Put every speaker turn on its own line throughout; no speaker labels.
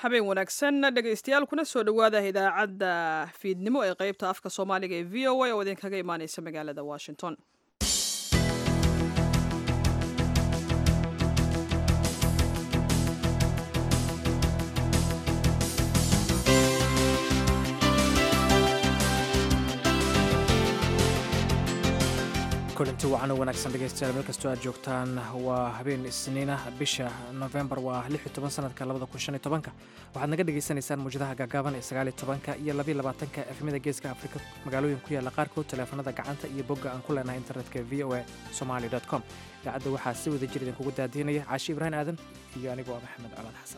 habeen wanaagsan dhegaystayaal kuna soo dhowaada idaacadda fiidnimo ee qaybta afka soomaaliga ee v o a oo idinkaga imaaneysa magaalada washington.
kulanti wacan oo wanaagsan dhegaystayaal meel kastoo aad joogtaan waa habeen isniina bisha November waa 16 sanadka 2015 waxaad naga dhageysanaysaan muujadaha gaagaaban ee 19 iyo 22 efemada geeska Afrika magaalooyin ku yaala qaarkood taleefanada gacanta iyo bogga aan ku leenahay internetka voasomali.com idaacadda waxaa si wada jir idinkugu daadiinaya Caashi Ibrahim Aadan iyo anigoo Maxamed Calaad Xasan.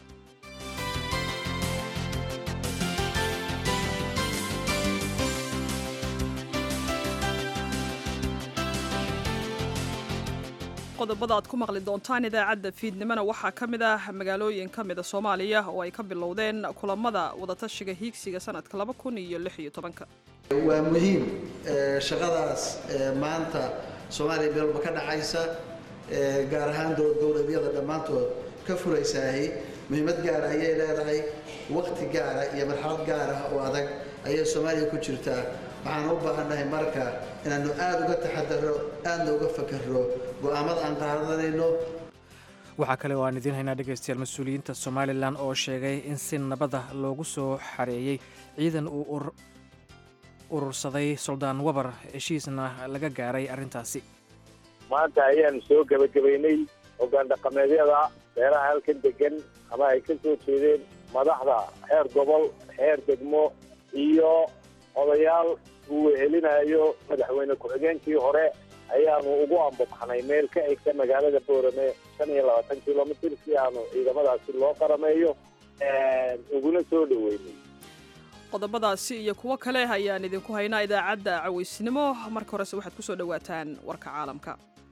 qodobada aad ku maqli doontaan idaacadda fiidnimona waxaa ka mid ah magaalooyin ka mid a Soomaaliya oo ay ka bilowdeen kulamada wadatashiga hiigsiga sanadka 2016.
waa muhiim shaqadaas maanta Soomaaliya bilowba ka dhacaysa gaar ahaan dowladyada dhammaantood ka furaysahay muhiimad gaar ah ayay leedahay waqti gaar ah iyo marxalad gaar ah oo adag ayay Soomaaliya ku jirtaa. waxaan u baahanahay marka inaanu aad uga taxadaro aadna uga fakaro go'aamada aan qaadanayno.
waxaa kale oo aan idiin haynaa dhegaystayaal mas-uuliyiinta Somaliland oo sheegay in si nabada loogu soo xareeyay ciidan uu urursaday Suldaan Wabar heshiisna laga gaaray arrintaasi.
maanta ayaan soo gabagabaynay hoggaan dhaqameedyada beeraha halkan degan ama ay ka soo jeedeen madaxda heer gobol heer degmo iyo odayaal uu wehelinayo madaxweyne ku-xigeenkii hore ayaanu ugu ambabaxnay meel ka egta magaalada Boorame 25 kilomitir si aanu ciidamadaasi loo qarameeyo uguna soo dhaweynay.
qodobadaasi iyo kuwo kale ayaan idinku haynaa idaacadda cawaysnimo. marka horese waxaad ku soo dhawaataan warka caalamka.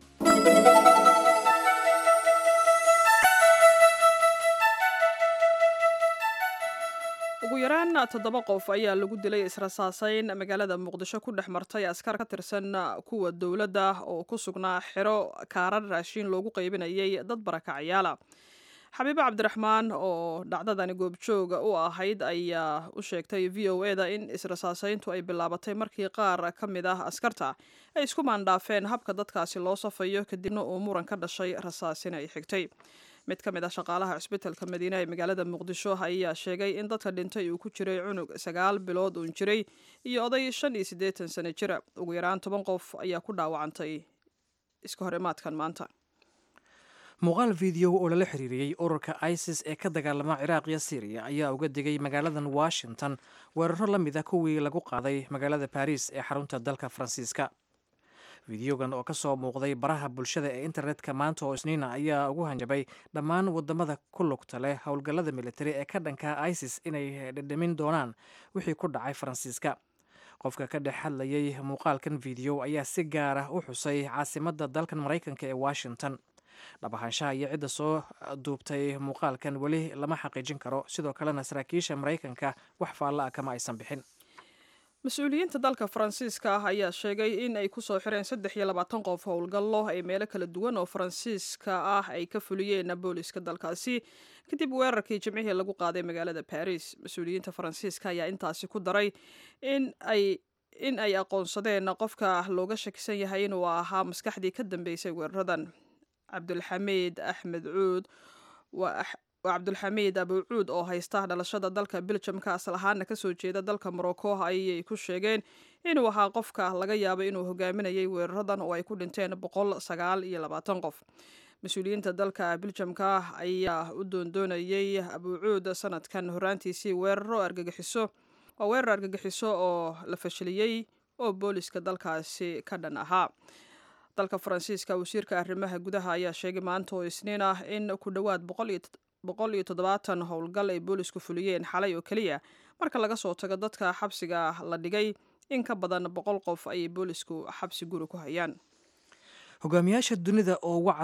ugu yaraan 7 qof ayaa lagu dilay israsaasayn magaalada Muqdisho ku dhex martay askar ka tirsan kuwa dawladda oo ku sugnaa xiro kaarar raashin loogu qaybinayay dad barakacayaal. Xabiib Cabdiraxmaan oo dhacdadani goobjooga u ahayd ayaa u sheegtay VOA-da in israsaasayntu ay bilaabatay markii qaar ka mid ah askarta ay isku maandhaafeen habka dadkaasi loo safayo kadibna uu muran ka dhashay rasaasina ay xigtay. mid ka mid ah shaqaalaha cusbitaalka Madiina ee magaalada Muqdisho ayaa sheegay in dadka dhintay uu ku jiray cunug 9 bilood oo jiray iyo oday 85 sano jira. ugu yaraan 10 qof ayaa ku dhaawacantay iska horimaadkan maanta.
muuqaal video oo lala xiriiriyay ururka ISIS ee ka dagaalama Ciraaq iyo Syria ayaa uga digay magaaladan Washington weeraro la mid ah kuwii lagu qaaday magaalada Paris ee xarunta dalka Faransiiska. videogan oo ka soo muuqday baraha bulshada ee internetka maanta oo isniina ayaa ugu hanjabay dhammaan wadamada ku lugta leh howlgallada militari ee ka dhanka ISIS inay dhadhamin doonaan wixii ku dhacay Faransiiska. qofka ka dhex hadlayay muuqaalkan video ayaa si gaar ah u xusay caasimadda dalkan Mareykanka ee Washington. dhabahanshaha iyo cidda soo duubtay muuqaalkan weli lama xaqiijin karo, sidoo kalena saraakiisha Mareykanka wax faalla ah kama aysan bixin.
mas-uuliyiinta dalka Faransiiska ah ayaa sheegay in ay ku soo xireen 23 qof howlgallo ay meelo kala duwan oo Faransiiska ah ay ka fuliyeen booliska dalkaasi kadib weerarkii Jimcihii lagu qaaday magaalada Paris. mas-uuliyiinta Faransiiska ayaa intaasi ku daray in ay aqoonsadeen qofka looga shakisan yahay inuu ahaa maskaxdii ka dambeysay weeraradan. Cabdulxamiid Axmed Cuud Cabdulxamiid Abu Cuud oo haysta dhalashada dalka Belgium-ka asal ahaana ka soo jeeda dalka Morocco ayay ku sheegeen inuu ahaa qofka laga yaabay inuu hogaaminayay weeraradan oo ay ku dhinteen 129 qof. mas-uuliyiinta dalka Belgium-ka ayaa u doondoonayay Abu Cuud sanadkan horaantiisii weerar argagixiso oo la fashiliyay oo booliska dalkaasi ka dhan ahaa. dalka Faransiiska wasiirka arrimaha gudaha ayaa sheegay maanta oo isniin ah in ku dhawaad 170 howlgal ay boolisku fuliyeen xalay oo kaliya marka laga soo tago dadka xabsiga la dhigay in ka badan 100 qof ay boolisku xabsi guri ku hayaan.
hogaamiyaasha dunida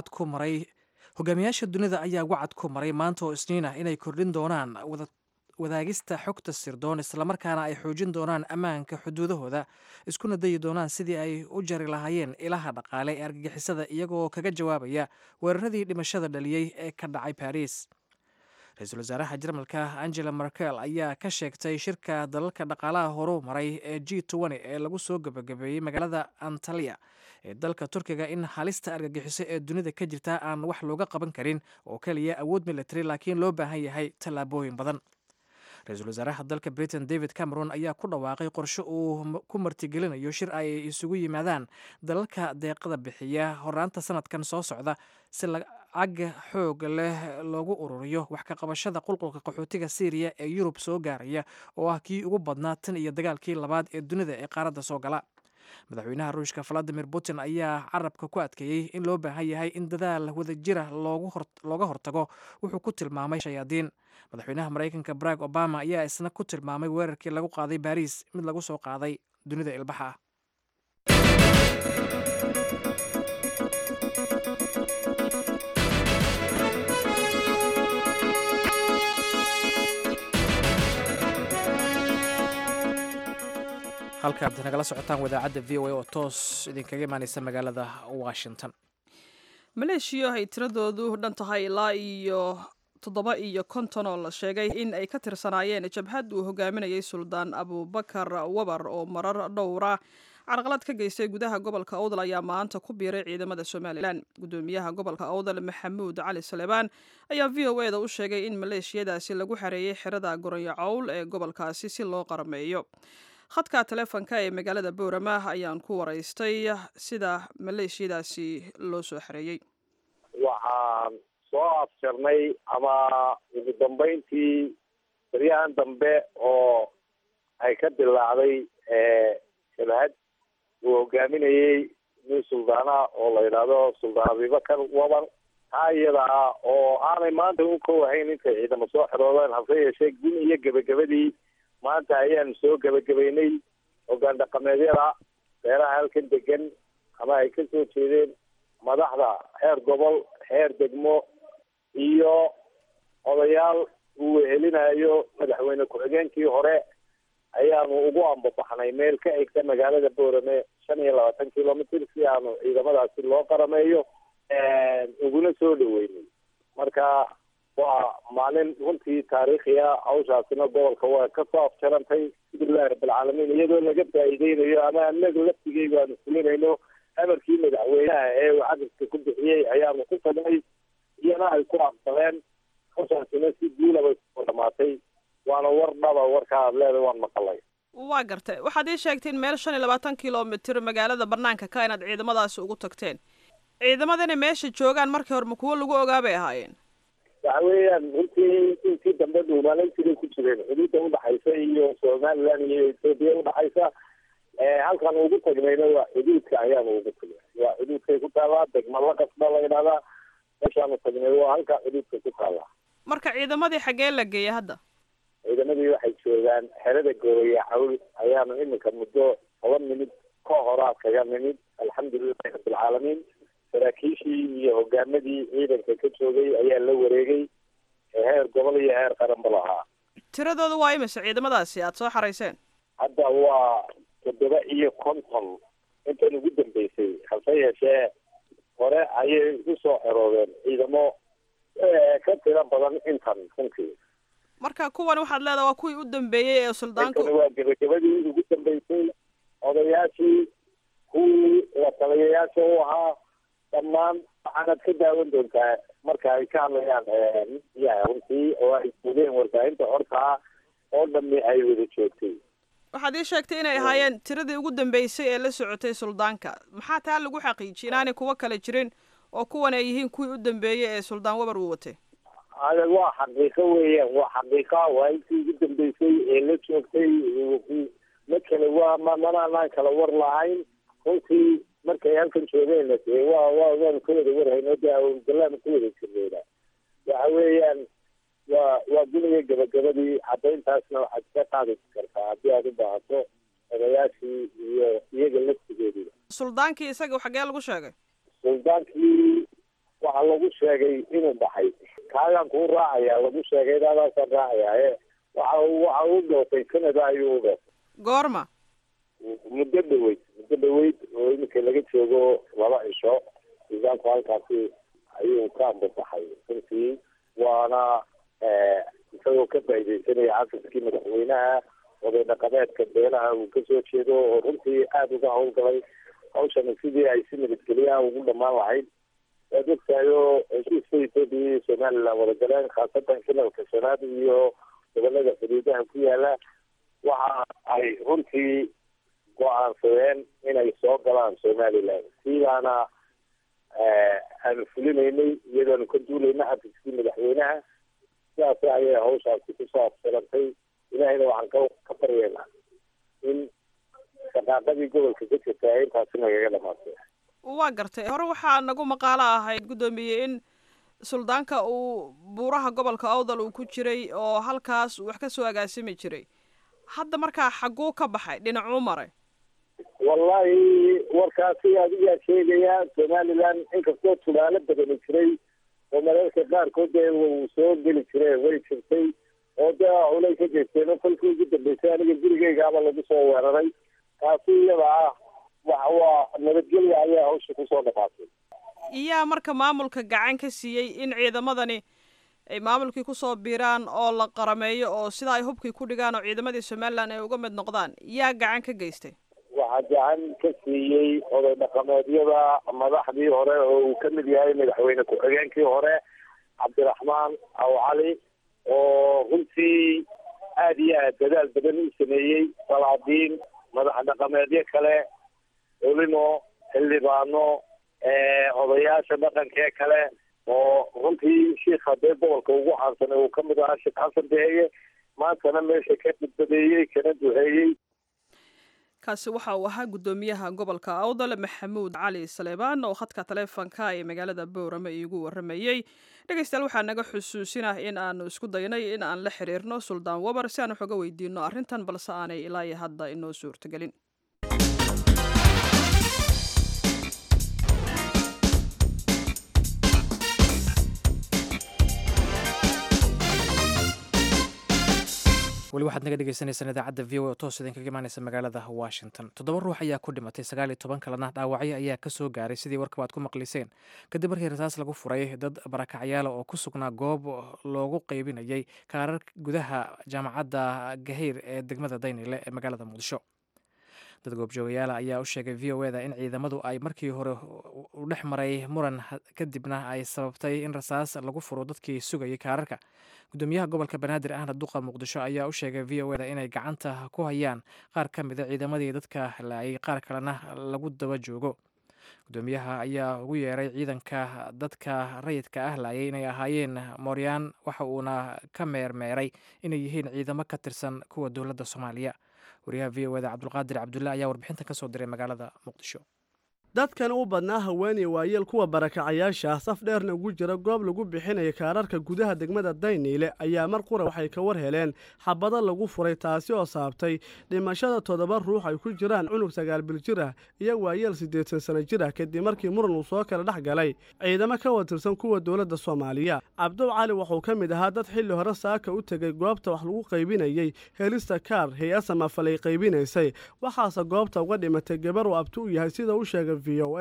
ayaa wacad ku maray maanta oo isniin ah inay kordhin doonaan wadaagista xogta sirdoon islamarkaana ay xoojin doonaan ammaanka xuduudahooda iskuna dayi doonaan sidii ay u jari lahaayeen ilaha dhaqaale ee argagixisada iyagoo kaga jawaabaya weeraradii dhimashada dhaliyey ee ka dhacay Paris. ra-iisul wasaaraha jarmalka angela merkel ayaa ka sheegtay shirka dalalka dhaqaalaha horu maray ee G20 ee lagu soo gabagabeeyey magaalada Antalya ee dalka Turkiga in halista argagixiso ee dunida ka jirta aan wax looga qaban karin oo kaliya awood military laakiin loo baahan yahay tallaabooyin badan. ra-iisul wasaaraha dalka Britain David Cameron ayaa ku dhawaaqay qorshe uu ku martigelinayo shir ay isugu yimaadaan dalalka deeqada bixiya horaanta sanadkan soo socda si lacag xoog leh loogu ururiyo wax ka qabashada qulqulka qaxootiga Syria ee Yurub soo gaaraya oo ah kii ugu badnaa tan iyo dagaalkii labaad ee dunida ee qaaradda soo gala. madaxweynaha ruushka Vladimir Putin ayaa carabka ku adkeeyey in loo baahan yahay in dadaal wadajira looga hortago wuxuu ku tilmaamay shayaadiin. madaxweynaha Mareykanka Barack Obama ayaa isna ku tilmaamay weerarkii lagu qaaday Paris mid lagu soo qaaday dunida ilbaxa ah. halkaad nagala socotaan wadaacadda v o a oo toos idinkaga imaaneysa magaalada Washington.
maleeshiya ay tiradoodu dhan tahay ilaa iyo 750 oo la sheegay in ay ka tirsanaayeen jabhad uu hogaaminayay Suldaan Abubakar Wabar oo marar dhowra carqalad ka geystay gudaha gobolka Awdal ayaa maanta ku biiray ciidamada Somaliland. gudoomiyaha gobolka Awdal Maxamuud Cali Salebaan ayaa VOA-da u sheegay in maleeshiyadaasi lagu xareeyay xerada Goronyo Cawl ee gobolkaasi si loo qarameeyo. khadka telefoonka ee magaalada Boorama ayaan ku waraystay sida maleeshiyadaasi loo soo xareeyay.
waxaan soo afjarnay ama ugu dambeyntii baryahan dambe oo ay ka dilaacday jabhad uu hogaaminayay nin suldaana oo la yidhaahdo Suldaan Abubakar Wabar. taa iyada ah oo aanay maanta u koowahayn intay ciidamo soo xeroodeen hase yeeshee gun iyo gebagabadii maanta ayaan soo gabagabeynay hoggaan dhaqameedyada beeraha halkan degan ama ay ka soo jeedeen madaxda heer gobol heer degmo iyo odayaal uu wehelinayo madaxweyne ku-xigeenkii hore ayaanu ugu ambabaxnay meel ka egta magaalada Boorame 25 kilomitir si aanu ciidamadaasi loo qarameeyo uguna soo dhaweynay. marka waa maalin runtii taariikhiya hawshaasina gobolka waa ka soo afjarantay alxamdulillahi rabbil caalamiin iyadoo laga faa'iideynayo ama anaga laftigeyga aanu fulinayno amarkii madaxweynaha ee uu cadadka ku bixiyey ayaanu ku tagnay iyana ay ku aqbaleen. hawshaasina si guula bay ku dhamaatay waana war dhaba warkaa aad leedahay waan maqalay.
waa gartay waxaad ii sheegteen meel 25 kilomitir magaalada banaanka ka inaad ciidamadaasi ugu tagteen. ciidamadana meesha joogaan markii hore ma kuwo lagu ogaa bay ahaayeen?
waxa weeyaan runtii intii dambe dhuumaalaysiday ku jireen xuduudda udhaxaysa iyo Somaliland iyo Ethiopia udhaxaysa. halkan ugu tagnayna waa xuduudka ayaanu ugu tagnay. waa xuduudkay ku taallaa degma la qasba la yidhahdaa. meeshaanu tagnay waa halka xuduudka ku taallaa.
marka ciidamadii xaggee la geeyay hadda?
ciidamadii waxay joogaan xerada Goronyo Cawl ayaanu iminka muddo 10 minut ka horaa kaga nimid alxamdulillahi rabbil caalamiin. saraakiishii iyo hogaamadii ciidanka ka joogay ayaa la wareegay heer gobol iyo heer qaran ba lahaa.
tiradooda waa imise ciidamadaasi aad soo xarayseen?
hadda waa 750 intan ugu dambeysay hase yeeshee hore ayay u soo xeroodeen ciidamo ka tira badan intan runtii.
marka kuwan waxaad leedahay waa kuwii u dambeeyey ee suldaanku
waa gebagabadii ugu dambeysay odayaashii kuwii la taliyayaasha u ahaa dhammaan waxaanad ka daawan doontaa marka ay ka hadlayaan runtii oo ay joogeen warbaahinta hortaa oo dhammi ay wada joogtay.
waxaad ii sheegtay inay ahaayeen tiradii ugu dambeysay ee la socotay suldaanka. maxaa taa lagu xaqiijiyay inaanay kuwo kale jirin oo kuwan ay yihiin kuwii u dambeeyey ee Suldaan Wabar uu watay?
waa xaqiiqo weeyaan waa xaqiiqa waa intii ugu dambeysay ee la joogtay ma kale waa manaan kala war lahayn runtii markay halkan joogeen waanu ka wada warhayno dalaanu ka wada jirnayna. waxa weeyaan waa guniga gabagabadii caddayntaasna waxaad ka qaadi kartaa haddii aad u baahato odayaashii iyo iyaga laftigeediba.
suldaankii isaga xaggee lagu sheegay?
suldaankii waxaa lagu sheegay inuu baxay. kaagaan kuu raacayaa lagu sheegay daadaasaan raacayaa waxa u dhoofay Canada ayuu u dhoofay.
goorma?
muddo dhaweyd oo iminka laga joogo 2 cisho. suldaanku halkaasi ayuu ka ambabaxay runtii waana isagoo ka faa'iidaysanaya xafiskii madaxweynaha oday dhaqameedka beelaha uu kasoo jeedo oo runtii aada uga howlgalay hawshana sidii ay si nabadgelyaha ugu dhammaan lahayd waad ogtahayo heshiiska etoobiya iyo somalilan wada galeen khaasatan kinalka shanaad iyo gobolada xuduudaha ku yaala waxa ay runtii go-aansadeen inay soo galaan somalilan sidaana aanu fulinaynay iyadoonu ka duulayna xafiskii madaxweynaha sidaas ayay hawshaasi kusoo absalantay ilaahayna waxaan ka baryeynaa in shaqaaqadii gobolka ka jirta ay intaasi nagaga dhamaatay
waa gartay hore waxaa nagu maqaalo ahayd guddoomiye in suldaanka uu buuraha gobolka awdal uu ku jiray oo halkaas wax ka soo agaasimi jiray hadda markaa xagguu ka baxay dhinacuu maray
wallahi warkaasi adigaa sheegaya somalilan inkastoo tubaalo badani jiray oo mararka qaarkood dee uu soo geli jire way jirtay oo dee culay ka jeesteen oo kolkii ugu dambeysay aniga gurigeygaaba lagu soo weeraray taasi iyada ah waa nabadgelya ayaa hawsha kusoo dhamaatay
iyaa marka maamulka gacan ka siiyey in ciidamadani ay maamulkii kusoo biiraan oo la qarameeyo oo sida ay hubkii ku dhigaan oo ciidamadii somalilan ay uga mid noqdaan yaa gacan ka geystay
waxaa gacan ka siiyey oday dhaqameedyada madaxdii hore oo uu ka mid yahay madaxweyne ku-xigeenkii hore cabdiraxmaan aw cali oo runtii aada iyo aad dadaal badan u sameeyey salaadiin madax dhaqameedyo kale olimo xildhibaano odayaasha dhaqankee kale oo runtii shiikha dee gobolka ugu caansan uu ka mid ahaa sheekh xasan beeye maantana meesha ka badbadeeyey kana duheeyey
kaasi waxa uu ahaa guddoomiyaha gobolka awdal maxamuud cali saleebaan oo khadka taleefonka ee magaalada boorame iigu waramayey dhegeystayaal waxaa naga xusuusinah in aanu isku daynay in aan la xiriirno suldaan wabar si aan wax uga weydiino arrintan balse aanay ilaa iyo hadda inoo suurtagelin
weli waxaad naga dhegeysaneysaan idaacadda v o oo toos idinkaga imaaneysa magaalada washington 7 ruux ayaa ku dhimatay 19 kalena dhaawacyo ayaa ka soo gaaray sidii warkaba aad ku maqliseen kadib markii rasaas lagu furay dad barakacyaala oo ku sugnaa goob loogu qeybinayay kaarar gudaha jaamacadda gaheyr ee degmada daynile ee magaalada muqdisho dad goobjoogayaala ayaa u sheegay v o eda in ciidamadu ay markii hore u dhex maray muran kadibna ay sababtay in rasaas lagu furo dadkii sugayay kaararka gudoomiyaha gobolka banaadir ahna duqa muqdisho ayaa u sheegay v o eda inay gacanta ku hayaan qaar ka mida ciidamadii dadka laayay qaar kalena lagu daba joogo gudoomiyaha ayaa ugu yeeray ciidanka dadka rayidka ah laayay inay ahaayeen mooryaan waxa uuna ka meermeeray inay yihiin ciidamo ka tirsan kuwa dowladda soomaaliya wariyaha v o eda cabdulqaadir cabdulle ayaa warbixintan ka soo diray magaalada muqdisho
dadkan u badnaa haweeney waayeel kuwa barakacayaasha ah saf dheerna ugu jira goob lagu bixinaya kaararka gudaha degmada dayniile ayaa mar qura waxay ka war heleen xabado lagu furay taasi oo saabtay dhimashada 7 ruux ay ku jiraan cunug 9 bil jir ah iyo waayeel 8 sano jir ah kadib markii muran uu soo kala dhex galay ciidamo ka watirsan kuwa dowladda Soomaaliya Cabdul Cali wuxuu ka mid ahaa dad xilli hore saaka u tagay goobta wax lagu qaybinayay helista kaar hay'adda ma falay qaybinaysay waxaase goobta uga dhimatay gabar uu abtu u yahay sida uu sheegay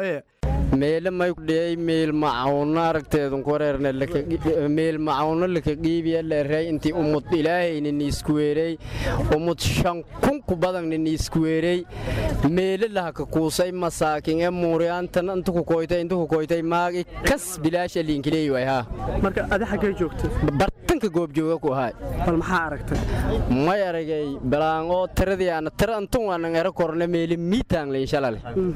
meelo may dhiyay meel macaawna aragteedan ku wareerna meel macaawna laka qiibiya leeray intii umud ilaahayna isku weeray umud 5,000 ku badan isku weeray meel laha ka kuusay masaakin ee muuriyaantan inta ku koytay maagi kas bilaash liinkileey way ha
marka adi xagee joogtay
bartanka goob jooga ku ahay
bal maxaa aragtay
may aragay balaango tiradii aan tirantan waan ngara korna meel miitaan la inshallah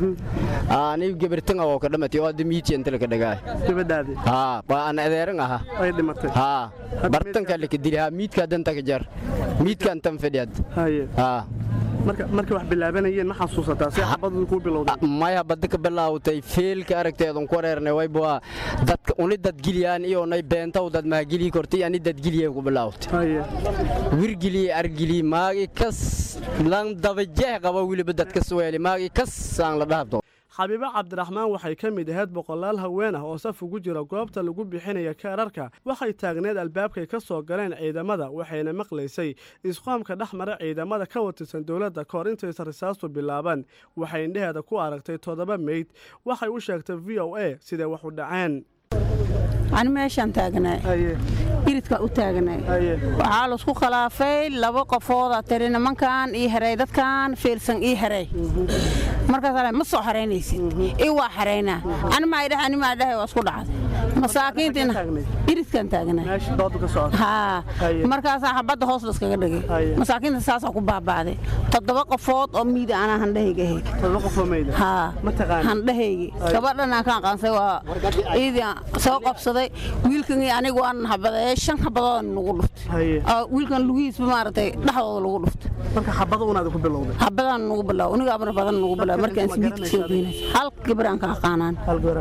ani gabartan oo ka dhamatay oo dimiiti inta la ka dhagaa
gabadhaadi
baan adeeran aha
ay dhimatay
bartanka la ka dilaa miidka danta ka jar miidka tan fadhiyad
marka wax bilaabanayeen ma xasuusataa si xabadu ku bilowday
maya badda ka bilaawtay feelka aragteedan ku wareernay way baa dadka uni dad giliyaan iyo nay beenta dad ma gili kortay ani dad giliyay ku bilaawtay wirgili argili maagi kas lan dabajeeh qaba wiliba dadka Soomaali maagi kas aan la dhaabto
xabiiba cabdiraxmaan waxay ka mid ahayd boqolaal haween ah oo saf ugu jira goobta lagu bixinaya kaararka waxay taagneed albaabkay ka soo galeen ciidamada waxayna maqlaysay isqoomka dhexmara ciidamada ka watirsan dowladda kahor intaysan risaastu bilaaban waxay indhaheeda ku aragtay 7 meyd waxay u sheegtay v o a sidee wax u dhaceen
ani meeshaan taagnay iridka u taagnay waxaa la isku khilaafay laba qofooda tiri nimankan ii haray dadkan fiilsan ii haray markaas ma soo xareynaysid ii waa xareynaa ani ma idhahay waa isku dhacday masaakiintina iridkan taagnay markaas xabadda hoos la iskaga dhigay masaakiinta saas ku baabaaday 7 qofood oo miida ana handahayga ahayd
7 qof oo miida
ma taqaan handahayga gabadhana ka qansay waa iidan soo qabsaday wiilkan anigu aan habaday 5 habadood nagu dhuftay wiilkan lugiis maartay dhaxdooda lagu dhuftay
marka xabado unaad ku bilowday
habadan nagu bilow aniga amar badan nagu bilow markaan isbiidka soo geynay hal gabran ka qaanan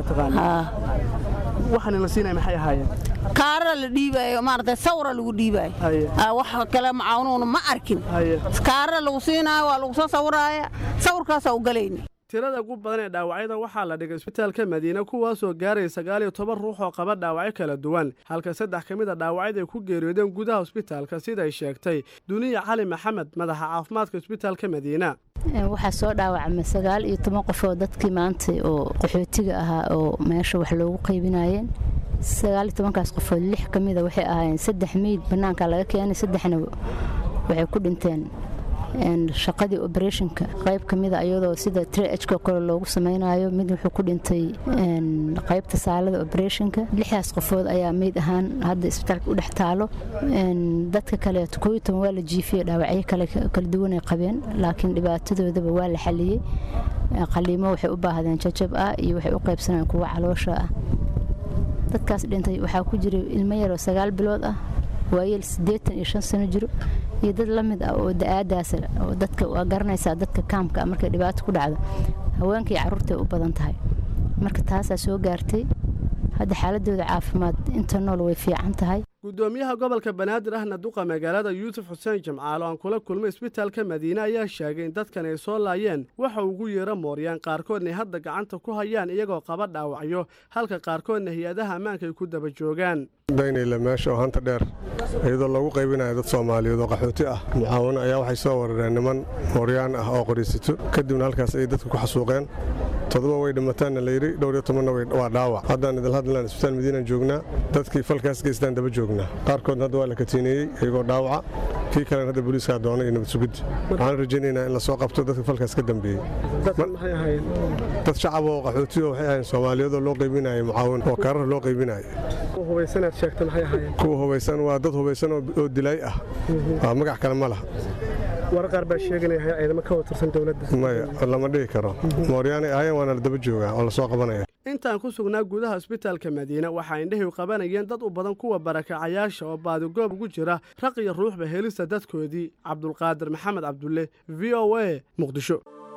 waxaan la siinay maxay ahaayeen
kaara la dhiibayo maartay sawra lagu dhiibayo wax kale macaawnuuna ma arkin kaara lagu siinayo waa lagu soo sawraaya sawrkaas oo galeeyay
tirada ugu badan ee dhaawacyada waxaa la dhigay isbitaalka Madiina kuwaas oo gaaray 19 ruux oo qaba dhaawacyo kala duwan halka 3 kamid ah dhaawacyada ay ku geeriyoodeen gudaha isbitaalka sida ay sheegtay Duniya Cali Maxamed madaxa caafimaadka isbitaalka Madiina
waxaa soo dhaawacmay 19 qof oo dadkii maanta oo qaxootiga ahaa oo meesha wax loogu qaybinayeen 19 kaas qof 6 kamid ah waxay ahaayeen 3 meyd banaanka laga keenay 3na waxay ku dhinteen shaqadii operationka qayb kamid ah iyadoo sida TRH-ka kale loogu sameeynayo mid wuxuu ku dhintay qaybta saalada operationka 6 qofood ayaa meyd ahaan hadda isbitaalka u dhex taalo dadka kale 12 waa la jiifiyay dhaawacyo kala duwan ay qabeen laakiin dhibaatadoodaba waa la xaliyay qaliimo waxay u baahdeen jajab ah iyo waxay u qaybsanayeen kuwa caloosha ah dadkaas dhintay waxaa ku jiray ilmo yar oo 9 bilood ah waayeel 85 sano jiro iyo dad la mid ah oo da'aadaas oo dadka waa garanaysa dadka kaamka markay dhibaato ku dhacdo haweenkii carruurta u badan tahay marka taas soo gaartay hadda xaaladooda caafimaad inta nool way fiican tahay
gudoomiyaha gobolka Banaadir ahna duqa magaalada Yuusuf Xuseen Jamcaalo aan kula kulmay isbitaalka Madiina ayaa sheegay in dadkan ay soo laayeen waxa ugu yeera Mooryaan qaarkoodna hadda gacanta ku hayaan iyagoo qaba dhaawacyo halka qaarkoodna hay'adaha ammaanka ay ku daba joogaan
daynayla meesha oo hanta dheer iyadoo lagu qaybinayo dad Soomaaliyeed oo qaxooti ah mucaawin ayaa waxay soo warareen niman Mooryaan ah oo qoriisito kadibna halkaas ay dadku ku xasuuqeen 7 way dhimataan la yiri 12 waa dhaawac haddaan idil hadlaan isbitaal Madiina joognaa dadkii falkaas geystaan daba joognaa qaarkood hadda waa la katiinayay iyagoo dhaawaca kii kale hadda booliiska doonay inuu sugid waxaan rajaynaynaa in la soo qabto dadka falkaas ka dambeeyay dad shacab oo qaxooti oo waxay ahayn Soomaaliyeed oo loo qaybinayo mucaawin oo karar loo qaybinayo
hubaysan sheegtay maxay ahaayeen
kuwa hubaysan waa dad hubaysan oo dilay ah waa magac kale ma laha
warqar baa sheeganaya ciidamada ka watarsan dawladda
maya lama dhigi karo Mooryaan ay ahaayeen waana la daba joogaa oo la soo qabanaya
intaan ku sugnaa gudaha isbitaalka Madiina waxa indhahay qabanayeen dad u badan kuwa barakacayaasha oo baadagoob ugu jira raq iyo ruuxba helista dadkoodii Cabdulqaadir Maxamed Cabdulle VOA Muqdisho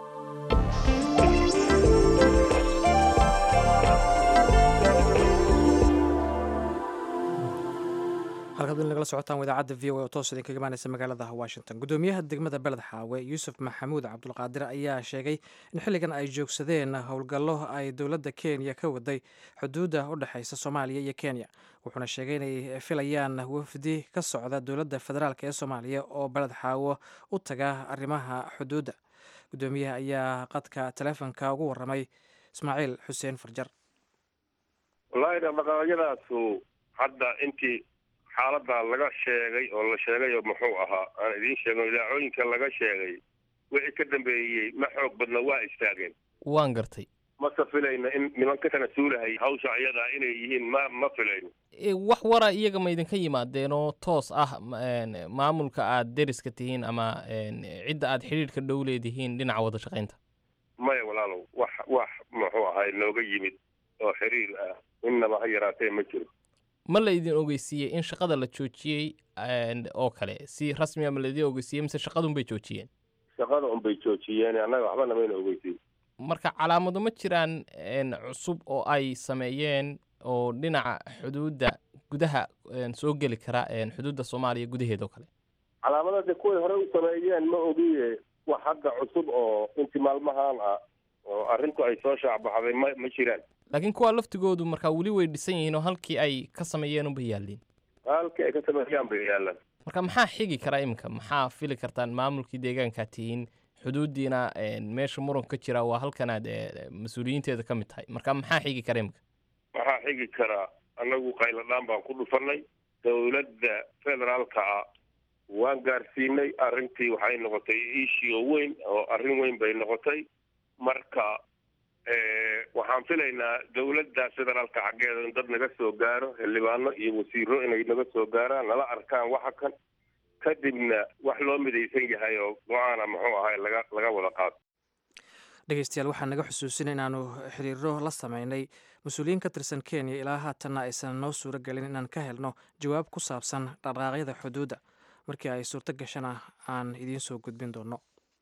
halkaad nagala socotaan idaacadda VOA oo toos idinkaga imaanaysa magaalada Washington gudoomiyaha degmada Beled Xaawe Yuusuf Maxamuud Cabdulqaadir ayaa sheegay in xilligan ay joogsadeen howlgallo ay dowladda Kenya ka waday xuduudda u dhaxaysa Soomaaliya iyo Kenya wuxuuna sheegay inay filayaan wafdi ka socda dowladda federaalka ee Soomaaliya oo Beled Xaawe u taga arrimaha xuduudda gudoomiyaha ayaa qadka teleefanka ugu waramay Ismaaciil Xuseen Farjar
wallahi dhaqaaqyadaasu hadda intii xaaladda laga sheegay oo la sheegay muxuu ahaa aan idin sheegay idaacooyinka laga sheegay wixii ka dambeeyay ma xoog badna waa istaageen
waan gartay
ma safilayna in nimanka kana suulahay hawsha ayada inay yihiin ma filayno
wax wara iyaga ma idinka yimaadeen oo toos ah maamulka aad deriska tihiin ama cidda aad xiriirka dhow leedihiin dhinaca wada shaqaynta
maya walaalow wax muxuu ahaa nooga yimid oo xiriir ah innaba ha yaraatee ma jiro
ma la idin ogeysiiyey in shaqada la joojiyey oo kale si rasmi ah ma la idin ogeysiiyey mise shaqada unbay joojiyeen
shaqada unbay joojiyeen annaga waxba namayna ogeysiin
marka calaamado ma jiraan cusub oo ay sameeyeen oo dhinaca xuduudda gudaha soo geli kara xuduudda Soomaaliya gudaheeda oo kale
calaamadada kuwii hore u sameeyeen ma ogiye wax hadda cusub oo intii maalmahan ah oo arrintu ay soo shaacbaxday ma jiraan
laakiin kuwa laftigoodu markaa weli way dhisan yihiin oo halkii ay ka sameeyeen unbay yaalliin
halkii ay ka sameeyaan bay yaallaan
marka maxaa xigi kara iminka maxaa fili kartaan maamulkii deegaankaa tihiin xuduuddiina meesha muran ka jira waa halkanaad mas-uuliyiinteeda ka mid tahay marka maxaa xigi kara iminka
waxaa xigi kara
annagu qayladhaan baan ku dhufannay dowladda federaalka ah waan gaarsiinay arrintii waxay noqotay issue weyn oo arrin weyn bay noqotay marka waxaan filaynaa dowladda federaalka xaggeeda in dad naga soo gaaro xildhibaano iyo wasiiro inay naga soo gaaraan nala arkaan waxa kan kadibna wax loo midaysan yahay oo go-aana muxuu ahay laga wada qaado
dhegeystayaal waxaa naga xusuusin inaanu xiriiro la sameynay mas-uuliyiin ka tirsan kenya ilaa haatanna aysan noo suuro gelin inaan ka helno jawaab ku saabsan dhaqdhaqaaqyada xuduudda markii ay suurto gashana aan idiin soo gudbin doono.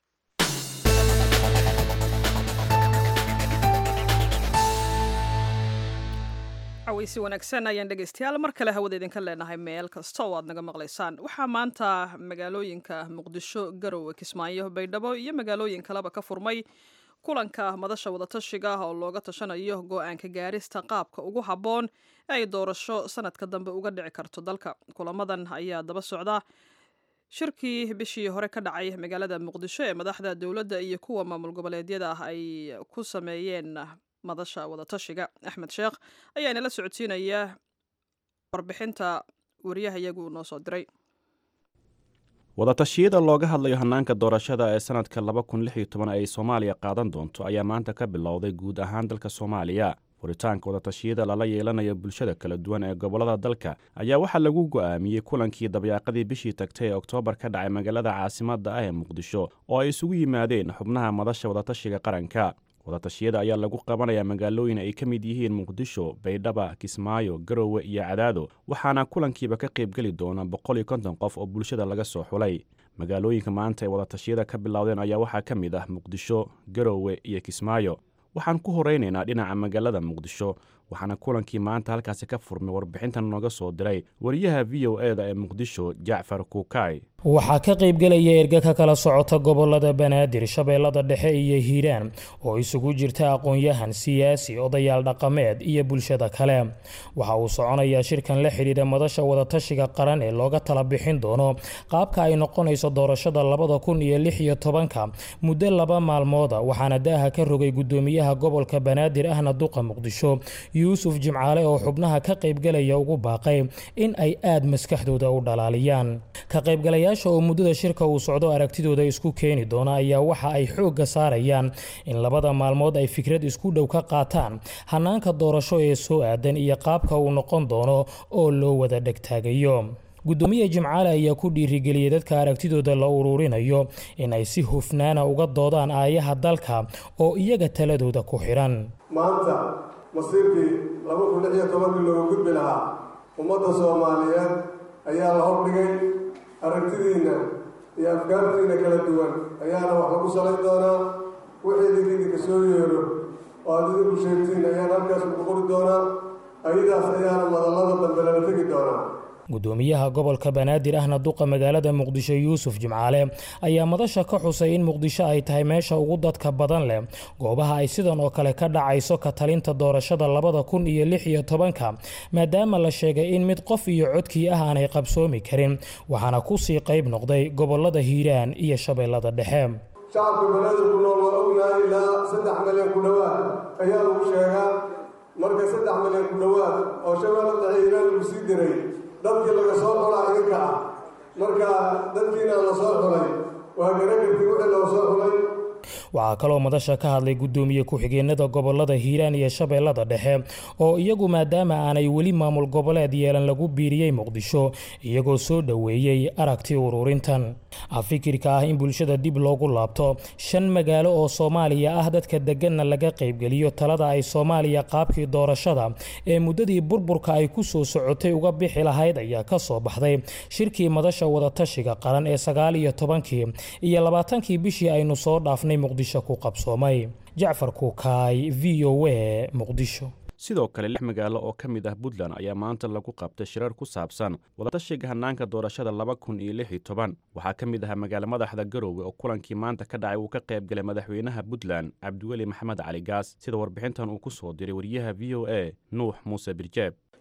cawaysi wanaagsan ayaan dhegeystayaal mar kale hawada idinka leenahay meel kasta oo aad naga maqlaysaan. waxaa maanta magaalooyinka muqdisho, garowe, kismaayo, baydhabo iyo magaalooyin kaleba ka furmay kulanka madasha wadatashiga oo looga tashanayo go-aanka gaarista qaabka ugu habboon ee ay doorasho sanadka dambe uga dhici karto dalka. kulamadan ayaa daba socda shirkii bishii hore ka dhacay magaalada muqdisho ee madaxda dowladda iyo kuwa maamul goboleedyada ah ay ku sameeyeen madasha wadatashiga. axmed sheekh ayaa inala socodsiinaya warbixinta wariyahayagu noo soo diray.
wadatashiyada looga hadlayo hannaanka doorashada ee sanadka 2016 ay Soomaaliya qaadan doonto ayaa maanta ka bilowday guud ahaan dalka Soomaaliya. furitaanka wadatashiyada lala yeelanayo bulshada kala duwan ee gobolada dalka ayaa waxaa lagu go'aamiyey kulankii dabayaaqadii bishii tagtay ee Oktoobar ka dhacay magaalada caasimadda ah ee Muqdisho oo ay isugu yimaadeen xubnaha madasha wadatashiga qaranka. wadatashiyada ayaa lagu qabanayaa magaalooyin ay ka mid yihiin Muqdisho, Baydhaba, Kismaayo, Garowe iyo Cadaado, waxaana kulankiiba ka qaybgeli doona 150 qof oo bulshada laga soo xulay. magaalooyinka maanta ee wadatashiyada ka bilowdeen ayaa waxaa ka mid ah Muqdisho, Garowe iyo Kismaayo. waxaan ku horeynaynaa dhinaca magaalada Muqdisho, waxaana kulankii maanta halkaasi ka furmay warbixintan nooga soo diray wariyaha VOA-da ee Muqdisho Jacfar Kuukay.
waxaa ka qaybgelaya erga ka kala socota gobolada Banaadir, Shabeellada Dhexe iyo Hiiraan oo isugu jirta aqoon-yahan, siyaasi, odayaal dhaqameed iyo bulshada kale. waxa uu soconayaa shirkan la xiriira madasha wadatashiga qaran ee looga tala bixin doono qaabka ay noqonayso doorashada 2016 muddo 2 maalmooda, waxaana daaha ka rogay gudoomiyaha gobolka Banaadir ahna duqa Muqdisho Yuusuf Jimcaale oo xubnaha ka qaybgelaya ugu baaqay in ay aad maskaxdooda u dhalaaliyaan. ka qaybgalayaasha oo muddada shirka uu socdo aragtidooda isku keeni doona ayaa waxa ay xoogga saarayaan in 2 maalmood ay fikrad isku dhow ka qaataan hannaanka doorasho ee soo aadan iyo qaabka uu noqon doono oo loo wada dhegtaagayo. gudoomiye Jimcaale ayaa ku dhiirigeliyay dadka aragtidooda la ururinayo in ay si hufnaana uga doodaan aayaha dalka oo iyaga taladooda ku xiran.
maanta masiirkii 2016 looga gudbi lahaa ummadda Soomaaliyeed ayaa la hordhigay. aragtidiina iyo afkaartiina kala duwan ayaana wax lagu salayn doonaa. wixii idinka soo yeero oo aad idinku sheegtiin ayaan halkaas ku qori doonaa. ayadaas ayaana madallada dambe lala tegi doonaa.
gudoomiyaha gobolka Banaadir ahna duqa magaalada Muqdisho Yuusuf Jimcaale ayaa madasha ka xusay in Muqdisho ay tahay meesha ugu dadka badan leh goobaha ay sidan oo kale ka dhacayso ka talinta doorashada 2016 maadaama la sheegay in mid qof iyo codkii ah aanay qabsoomi karin, waxaana ku sii qayb noqday gobolada Hiiraan iyo Shabeellada Dhexe.
shacabka Banaadir ku nool waa ognahay ilaa 3 milyan ku dhawaad ayaa lagu sheegaa. marka 3 milyan ku dhawaad oo Shabeellada Dhexe Hiiraan lagu sii diray dadkii laga soo xulaa idinka ah. marka dadkiina la soo xulay waa garagartii wixii loo soo xulay.
waxaa kaloo madasha ka hadlay gudoomiye ku-xigeenada gobolada Hiiraan iyo Shabeellada Dhexe oo iyagu maadaama aanay weli maamul goboleed yeelan lagu biiriyay Muqdisho iyagoo soo dhaweeyay aragti ururintan. fikirka ah in bulshada dib loogu laabto 5 magaalo oo Soomaaliya ah dadka deganna laga qaybgeliyo talada ay Soomaaliya qaabkii doorashada ee muddadii burburka ay ku soo socotay uga bixi lahayd ayaa ka soo baxday shirkii madasha wadatashiga qaran ee 19 iyo 20 bishii aynu soo dhaafnay Muqdisho ku qabsoomay. Jacfar Kuukay, VOA, Muqdisho.
sidoo kale 6 magaalo oo ka mid ah Puntland ayaa maanta lagu qabtay shirar ku saabsan wadatashiga hannaanka doorashada 2016. waxaa ka mid ah magaalo madaxda Garowe oo kulankii maanta ka dhacay uu ka qaybgalay madaxweynaha Puntland Cabdiweli Maxamed Cali Gaas, sida warbixintan uu ku soo diray wariyaha VOA Nuux Muuse Birjeeb.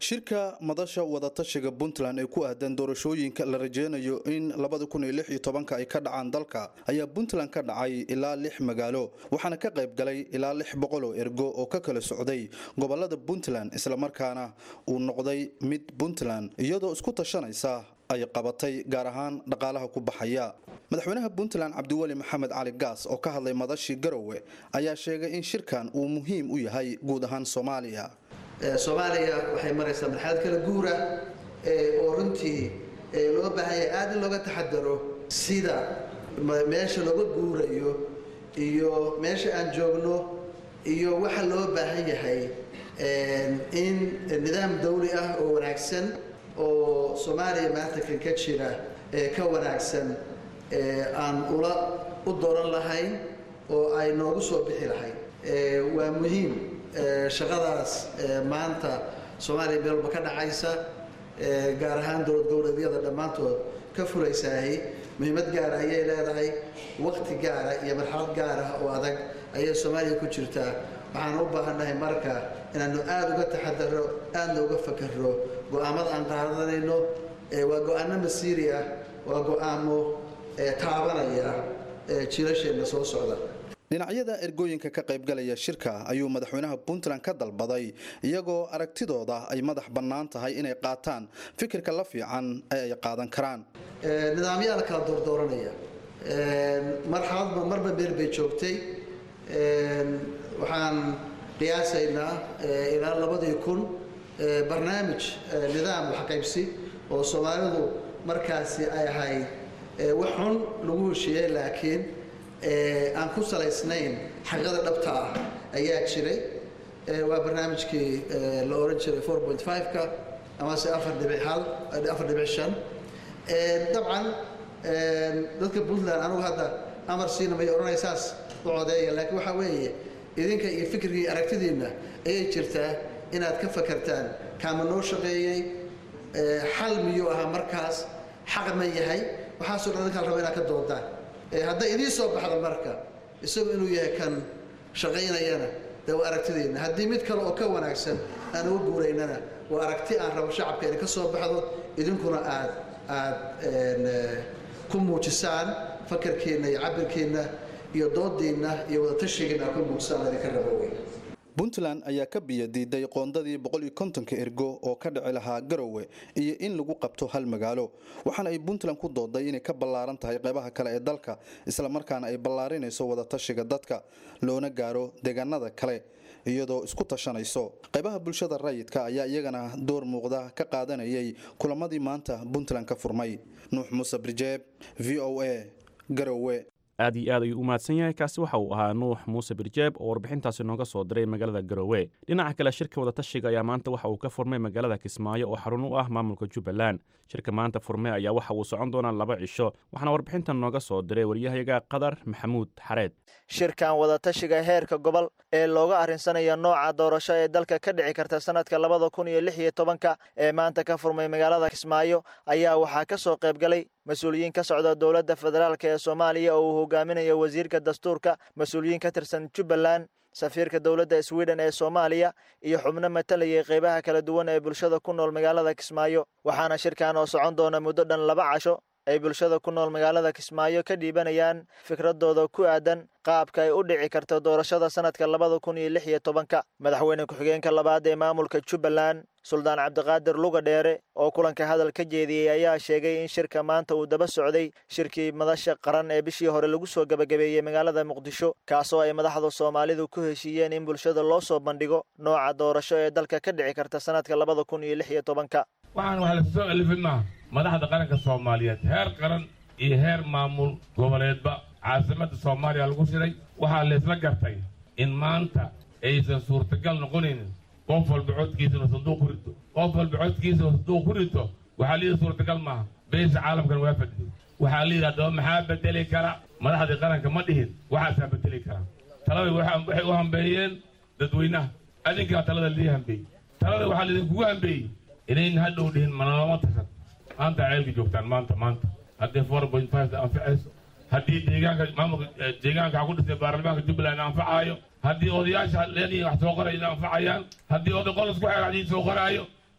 shirka madasha wadatashiga Puntland ee ku aadan doorashooyinka la rajeynayo in 2016 ay ka dhacaan dalka ayaa Puntland ka dhacay ilaa 6 magaalo waxaana ka qayb galay ilaa 600 oo ergo oo ka kala socday gobolada Puntland isla markaana uu noqday mid Puntland iyadoo isku tashanaysa ay qabatay gaar ahaan dhaqaalaha ku baxaya madaxweynaha Puntland Cabdiwali Maxamed Cali Gaas oo ka hadlay madashii Garowe ayaa sheegay in shirkan uu muhiim u yahay guud ahaan Soomaaliya
Soomaaliya waxay maraysaa marxalad kala guura oo runtii loo baahan yahay aad in looga taxadaro sida meesha looga guurayo iyo meesha aan joogno iyo waxa loo baahan yahay in nidaam dawli ah oo wanaagsan oo Soomaaliya maanta ka jira ka wanaagsan aan u dooran lahayn oo ay noogu soo bixi lahayn waa muhiim shaqadaas maanta Soomaaliya beelba ka dhacaysa gaar ahaan dowladyada dhamaantood ka fulaysahay muhiimad gaar ah ayay leedahay waqti gaar ah iyo marxalad gaar ah oo adag ayay Soomaaliya ku jirtaa waxaan u baahanahay marka inaanu aad uga taxadaro aad uga fakaro go'aamada aan qaadanayno waa go'aano masiiri ah waa go'aamo taabanaya jiilasheena soo socda
dhinacyada ergooyinka ka qayb galaya shirka ayuu madaxweynaha Puntland ka dalbaday iyagoo aragtidooda ay madax bannaan tahay inay qaataan fikirka la fiican ay qaadan karaan
nidaamyada kala dooranaya marba meel bay joogtay waxaan qiyaasaynaa ilaa 2000 barnaamij nidaam wax qaybsi oo Soomaalidu markaasi ay ahayd wax xun lagu heshiiyay laakiin aan ku salaysnayn xaqada dhabta ah ayaa jiray waa barnaamijkii la oran jiray 4.5ka ama 4.5 dabcan dadka Puntland anigu hadda amar siina may oranaysaas u codeeya laakiin waxa weeye idinka iyo fikirkii aragtidiina ayay jirtaa inaad ka fakartaan kama noo shaqeeyay xal miyuu aha markaas xaq ma yahay waxa soo dhan kala raba inaad ka doodaan hadda idin soo baxda marka isagu inuu yahay kan shaqeynayana dee waa aragtideena haddii mid kale oo ka wanaagsan aan uga guuraynana waa aragti aan rabo shacabka inay ka soo baxdo idinkuna aad ku muujisaan fakarkiina iyo cabirkiina iyo doodiina iyo wadatashigiina ku muujisaan idinka rabo weyn
Puntland ayaa ka biyadiiday qoondadii 150 ergo oo ka dhici lahaa Garowe iyo in lagu qabto hal magaalo waxaana ay Puntland ku dooday inay ka ballaaran tahay qaybaha kale ee dalka isla markaana ay ballaarinayso wada tashiga dadka loona gaaro deegaanada kale iyadoo isku tashanayso qaybaha bulshada rayidka ayaa iyagana door muuqda ka qaadanayay kulamadii maanta Puntland ka furmay Nuux Muuse Birjeeb VOA Garowe
aad iyo aad ayuu u mahadsan yahay kaasi waxa uu ahaa Nuux Muuse Birjeeb oo warbixintaasi nooga soo diray magaalada Garowe dhinaca kale shirka wada tashiga ayaa maanta waxa uu ka furmay magaalada Kismaayo oo xarun u ah maamulka Jubbaland shirka maanta furmay ayaa waxa uu socon doonaa 2 cisho waxaana warbixintan nooga soo diray wariyahayaga Qadar Maxamuud Xareed
shirkan wada tashiga heerka gobol ee looga arinsanayo nooca doorasho ee dalka ka dhici karta sanadka 2016 ee maanta ka furmay magaalada Kismaayo ayaa waxa ka soo qayb galay mas'uuliyiin ka socda dawladda federaalka ee Soomaaliya oo uu hogaaminayo wasiirka dastuurka mas'uuliyiin ka tirsan Jubbaland safiirka dawladda Sweden ee Soomaaliya iyo xubno matalaya qaybaha kala duwan ee bulshada ku nool magaalada Kismaayo waxaana shirkan oo socon doona muddo dhan 2 casho ay bulshada ku nool magaalada Kismaayo ka dhiibanayaan fikradooda ku aadan qaabka ay u dhici karto doorashada sanadka 2016 madaxweyne ku-xigeenka labaad ee maamulka Jubbaland Suldaan Cabdiqaadir Luga Dheere oo kulanka hadal ka jeediyay ayaa sheegay in shirka maanta uu daba socday shirkii madasha qaran ee bishii hore lagu soo gabagabeeyay magaalada Muqdisho kaasoo ay madaxda Soomaalidu ku heshiiyeen in bulshada loo soo bandhigo nooca doorasho ee dalka ka dhici karta sanadka 2016
waxaan wax la soo alifnaa madaxda qaranka Soomaaliyeed heer qaran iyo heer maamul goboleedba caasimada Soomaaliya lagu shiray waxa la isla gartay in maanta aysan suurtagal noqonin qof walba codkiisa sanduuq ku rito qof walba codkiisa sanduuq ku rito waxa la suurtagal ma beesha caalamkan waa fadhiyo waxa la yiraahdo maxaa bedeli kara madaxda qaranka ma dhihin waxa bedeli kara talada waxay u hambeeyeen dadweynaha adinka talada leeyahay talada waxa la idinku hambeeyay inay hadhow dhihin manama tasan maanta ceelka joogtaan maanta haddii 4.5 anfacayso haddii deegaanka ku dhisay baarlamaanka Jubbaland anfacayo haddii odayaasha leeyahay wax soo qorayna anfacayaan haddii oday qolos ku xeer hadii soo qoraayo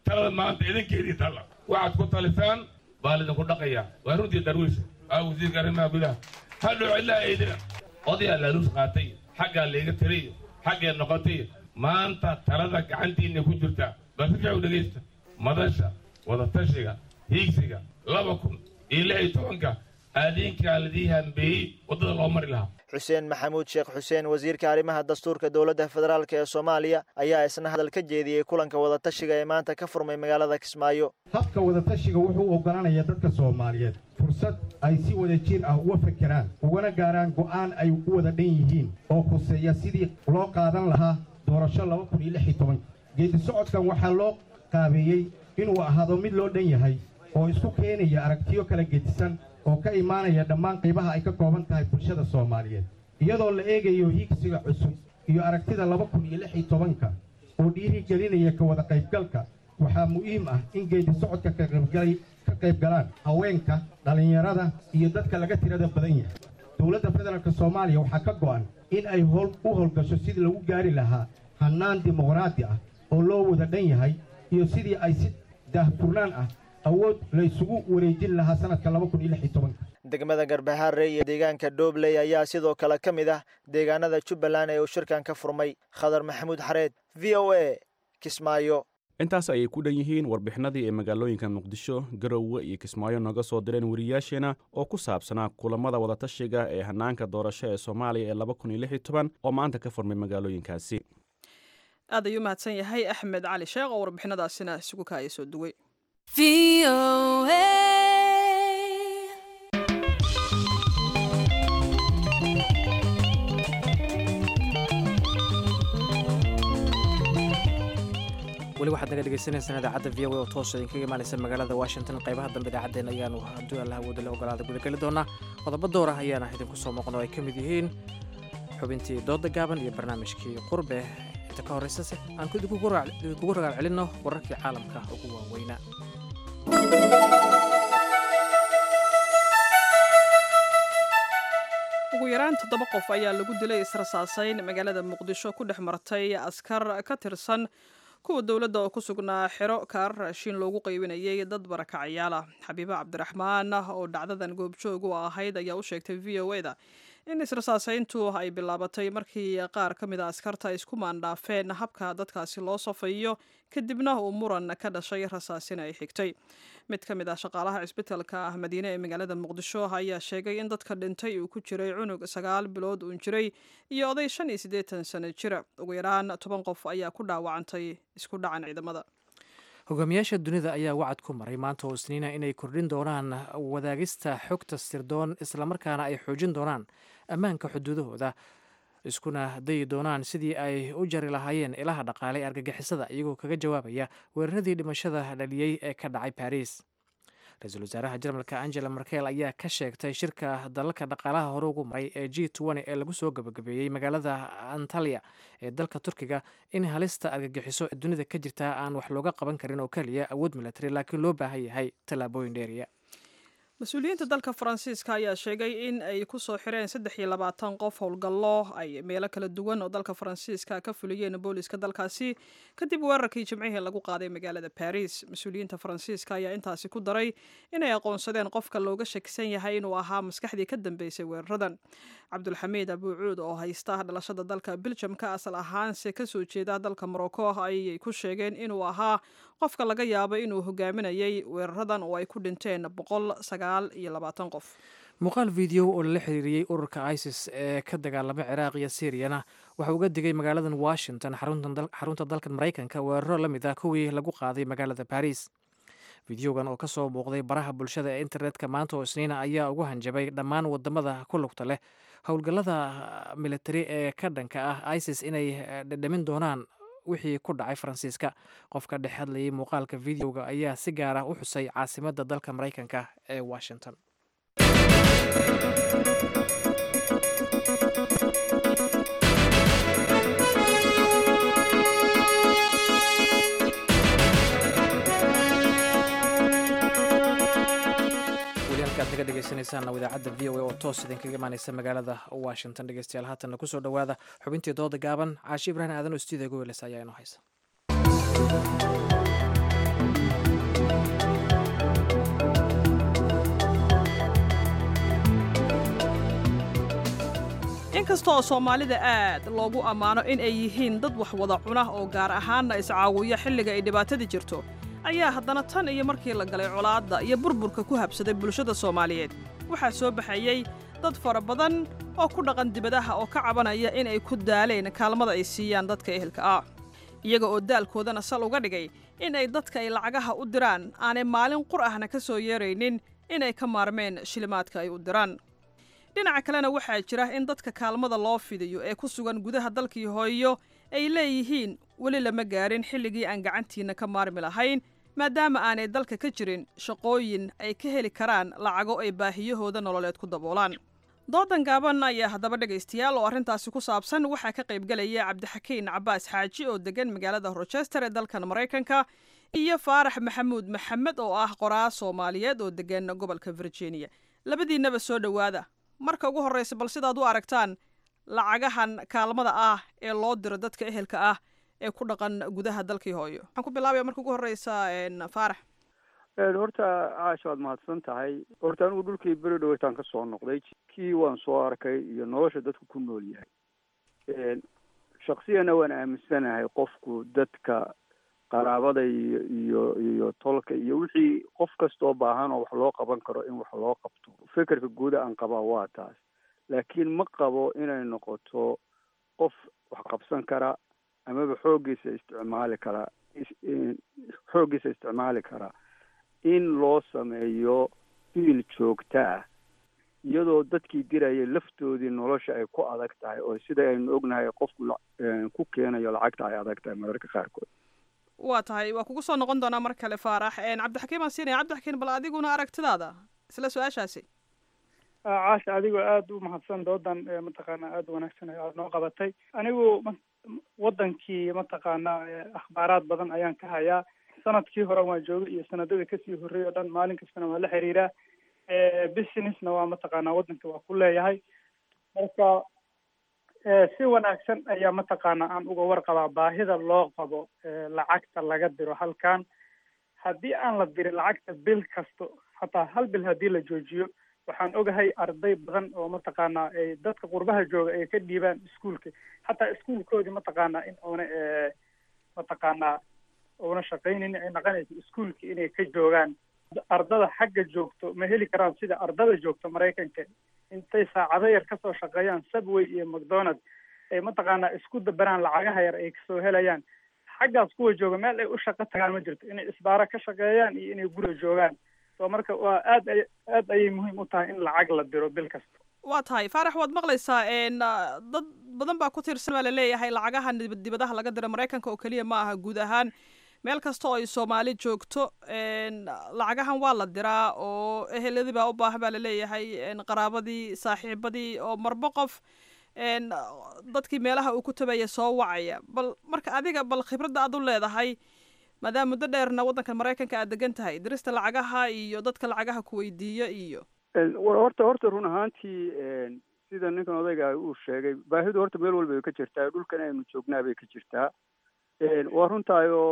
talada maanta idinkeedii talla waxaad ku talisaan baa lidinku dhaqayaa waa runtii darwiisha wasiirka arrimaha gudaha hadhow cidlaa eedina odayaa laaluus qaatay xaggaa layga tiriyo xaggee noqotay maanta talada gacantiinna ku jirta bal si fiican u dhegaysta madasha wadatashiga hiigsiga 2016 aadiinkaa ladii hambeeyey waddada loo mari lahaa
xuseen maxamuud sheekh xuseen wasiirka arrimaha dastuurka dowladda federaalk ee Soomaaliya ayaa isna hadal ka jeediyey kulanka wadatashiga ee maanta ka furmay magaalada Kismaayo.
habka wadatashiga wuxuu ogolaanayaa dadka Soomaaliyeed fursad ay si wada jir ah uga fekeraan ugana gaaraan go'aan ay u wada dhan yihiin oo khuseeya sidii loo qaadan lahaa doorasho 2016 geedi socodkan waxaa loo qaabeeyey inuu ahaado mid loo dhan yahay oo isku keenaya aragtiyo kala gedisan oo ka imaanaya dhammaan qaybaha ay ka kooban tahay bulshada Soomaaliyeed iyadoo la eegayo hiigsiga cusub iyo aragtida 2016 oo dhiirigelinaya ka wada qaybgalka waxaa muhiim ah in geedi socodka ka qaybgalaan haweenka dhalinyarada iyo dadka laga tirada badan yahay dowladda federaalka Soomaaliya waxaa ka go'an in ay u howlgasho sidii lagu gaari lahaa hannaan dimuqraadi ah oo loo wada dhan yahay iyo sidii ay si daahfurnaan ah awood la isugu wareejin lahaa sanadka 2016
degmada Garbaharre iyo deegaanka Doobley ayaa sidoo kale ka mid ah deegaanada Jubbaland ee uu shirkan ka furmay Khadar Maxamuud Xareed VOA Kismaayo
intaas ayay ku dhan yihiin warbixinadii ee magaalooyinka Muqdisho Garowe iyo Kismaayo naga soo direen wariyaasheena oo ku saabsanaa kulamada wadatashiga ee hanaanka doorasho ee Soomaaliya ee 2016 oo maanta ka furmay magaalooyinkaasi
aad ayuu mahadsan yahay Axmed Cali Sheekh oo warbixinadaasina isugu kaaya soo duway
weli waxaad naga dhegeysaneysaan idaacadda VOA oo toos idinkaga imaanaysa magaalada Washington qaybaha dambe idaacaddeen ayaanu hadduu alla hawooda la ogolaada gudageli doonaa qodobo door ah ayaana idinku soo muuqno ay ka mid yihiin xubintii dooda gaaban iyo barnaamijkii qurbe inta ka horreysase aan idinkugu ragaal celinno wararkii caalamka ugu waaweynaa
ugu yaraan 7 qof ayaa lagu dilay israsaasayn magaalada Muqdisho ku dhex martay askar ka tirsan kuwa dowladda oo ku sugnaa xero kaarar raashin loogu qaybinayay dad barakacayaal ah xabiiba cabdiraxmaan oo dhacdadan goobjoog u ahayd ayaa u sheegtay VOA-da in israsaasayntu ay bilaabatay markii qaar ka mid ah askarta isku maandhaafeen habka dadkaasi loo safayo kadibna uu muran ka dhashay rasaasina ay xigtay mid ka mid ah shaqaalaha cisbitaalka ah Madiine ee magaalada Muqdisho ayaa sheegay in dadka dhintay uu ku jiray cunug 9 bilood uu jiray iyo oday 85 sano jira ugu yaraan 10 qof ayaa ku dhaawacantay isku dhacan ciidamada
hogaamiyaasha dunida ayaa wacad ku maray maanta oo Isniina inay kordhin doonaan wadaagista xogta sirdoon isla markaana ay xoojin doonaan ammaanka xuduudahooda iskuna dayi doonaan sidii ay u jari lahaayeen ilaha dhaqaale ee argagixisada iyagoo kaga jawaabaya weeraradii dhimashada dhaliyey ee ka dhacay Paris ra-iisul wasaaraha Jarmalka Angela Merkel ayaa ka sheegtay shirka dalalka dhaqaalaha hore ugu maray ee G20 ee lagu soo gabagabeeyey magaalada Antalya ee dalka Turkiga in halista argagixiso ee dunida ka jirta aan wax looga qaban karin oo kaliya awood military laakiin loo baahan yahay tallaabooyin dheeriya
mas-uuliyiinta dalka Faransiiska ayaa sheegay in ay ku soo xireen 23 qof howlgallo ay meelo kala duwan oo dalka Faransiiska ka fuliyeen booliska dalkaasi kadib weerarkii Jimcihii lagu qaaday magaalada Paris mas-uuliyiinta Faransiiska ayaa intaasi ku daray inay aqoonsadeen qofka looga shakisan yahay inuu ahaa maskaxdii ka dambeysay weeraradan Cabdulxamiid Abuucuud oo haysta dhalashada dalka Belgium ka asal ahaanse ka soo jeeda dalka Morocco ayay ku sheegeen inuu ahaa qofka laga yaabo inuu hogaaminayay weeraradan oo ay ku dhinteen 129 qof
muuqaal video oo la xiriiriyay ururka ISIS ee ka dagaalamay Ciraaq iyo Syriana waxa uu uga digay magaaladan Washington xarunta dalka Mareykanka weeraro la mid ah kuwii lagu qaaday magaalada Paris videogan oo ka soo muuqday baraha bulshada ee internetka maanta oo Isniina ayaa ugu hanjabay dhammaan wadamada ku lugta leh howlgallada military ee ka dhanka ah ISIS inay dhadhamin doonaan wixii ku dhacay Faransiiska qofka dhex hadlayay muuqaalka videoga ayaa si gaar ah u xusay caasimadda dalka Mareykanka ee Washington naga dhegeysaneysaan idaacadda VOA oo toos idinkaga imaaneysa magaalada Washington dhegeystayaal haatanna kusoo dhawaada xubintii dooda gaaban Caashi Ibrahim Aadan oo stuudiga weelas ayaa inoo haysa
inkasta oo soomaalida aad loogu ammaano in ay yihiin dad wax wada cuna oo gaar ahaanna iscaawiya xilliga ay dhibaatadii jirto ayaa haddana tan iyo markii la galay colaadda iyo burburka ku habsaday bulshada soomaaliyeed waxaa soo baxayey dad fara badan oo ku dhaqan dibadaha oo ka cabanaya in ay ku daaleen kaalmada ay siiyaan dadka ehelka ah iyaga oo daalkoodana sal uga dhigay in ay dadka ay lacagaha u diraan aanay maalin qur ahna ka soo yeeraynin inay ka maarmeen shilimaadka ay u diraan dhinaca kalena waxaa jira in dadka kaalmada loo fidiyo ee ku sugan gudaha dalkii hooyo ay leeyihiin weli lama gaarin xilligii aan gacantiina ka maarmi lahayn maadaama aanay dalka ka jirin shaqooyin ay ka heli karaan lacago ay baahiyahooda nololeed ku daboolaan doodan gaaban ayaa haddaba dhegaystayaal oo arrintaasi ku saabsan waxaa ka qaybgelaya cabdixakiin cabaas xaaji oo degan magaalada rochester ee dalkan maraykanka iyo faarax maxamuud maxamed oo ah qoraa soomaaliyeed oo degan gobolka virginia labadiinnaba soo dhowaada marka ugu horraysa bal sidaad u aragtaan lacagahan kaalmada ah ee loo diro dadka ehelka ah ee ku dhaqan gudaha dalkii hooyo waxaan ku bilaabaya marka ugu horreysa faarax
horta caasha waad mahadsan tahay horta anigu dhulkii beri dhaweytaan ka soo noqday kii waan soo arkay iyo nolosha dadku ku nool yahay shaksiyana waan aaminsanahay qofku dadka qaraabada iyo tolka iyo wixii qof kastoo baahan oo wax loo qaban karo in wax loo qabto fikirka guuda aan qabaa waa taas laakiin ma qabo inay noqoto qof wax qabsan kara amaba xooggiisa isticmaali kara in loo sameeyo fiil joogta ah iyadoo dadkii dirayay laftoodii nolosha ay ku adag tahay oo sida aynu ognahay qofku ku keenayo lacagta ay adag tahay mararka qaarkood
waa tahay waa kugu soo noqon doonaa mar kale faarax cabdixakiim aan siinaya cabdixakiim bal adiguna aragtidaada isla su-aashaasi
caasha adigoo aada u mahadsan doodan mataqaanaa aada wanaagsan aada noo qabatay anigu wadankii mataqaanaa akhbaaraad badan ayaan ka hayaa sanadkii hore waan joogay iyo sanadada kasii horreey oo dhan maalin kastana waa la xiriiraa businessna waa mataqaanaa wadanka waa ku leeyahay marka si wanaagsan ayaa mataqaanaa aan uga warqabaa baahida loo qabo lacagta laga diro halkan haddii aan la dirin lacagta bil kasto hataa hal bil haddii la joojiyo waxaan ogahay arday badan oo mataqaanaa dadka qurbaha jooga ay ka dhiibaan iskuolka hataa iskuolkoodii mataqaanaa in oona mataqaanaa oona shaqaynin ay naqanayso iskuolka inay ka joogaan ardada xagga joogto ma heli karaan sida ardada joogto maraykanka intay saacado yar kasoo shaqeeyaan subway iyo macdonald ay mataqaanaa isku dabaraan lacagaha yar ay kasoo helayaan xaggaas kuwa jooga meel ay u shaqo tagaan ma jirto inay isbaaro ka shaqeeyaan iyo inay guriga joogaan so marka waa aad ayay muhiim u tahay in lacag la diro bil kasta
waa tahay faarax waad maqlaysaa dad badan baa ku tiirsan baa laleeyahay lacagaha dibadaha laga diro maraykanka oo keliya ma aha guud ahaan meel kasta oo ay soomaali joogto lacagahan waa la diraa oo eheladii baa u baahan baa laleeyahay qaraabadii saaxiibadii oo marba qof dadkii meelaha uu ku tabaya soo wacaya bal marka adiga bal khibradda aad u leedahay maadaama muddo dheerna waddanka maraykanka aad degan tahay dirista lacagaha iyo dadka lacagaha ku weydiiya iyo
horta run ahaantii sida ninkan odayga uu sheegay baahidu horta meel walba ay ka jirtaa dhulkan aynu joognaa bay ka jirtaa waa runtahay oo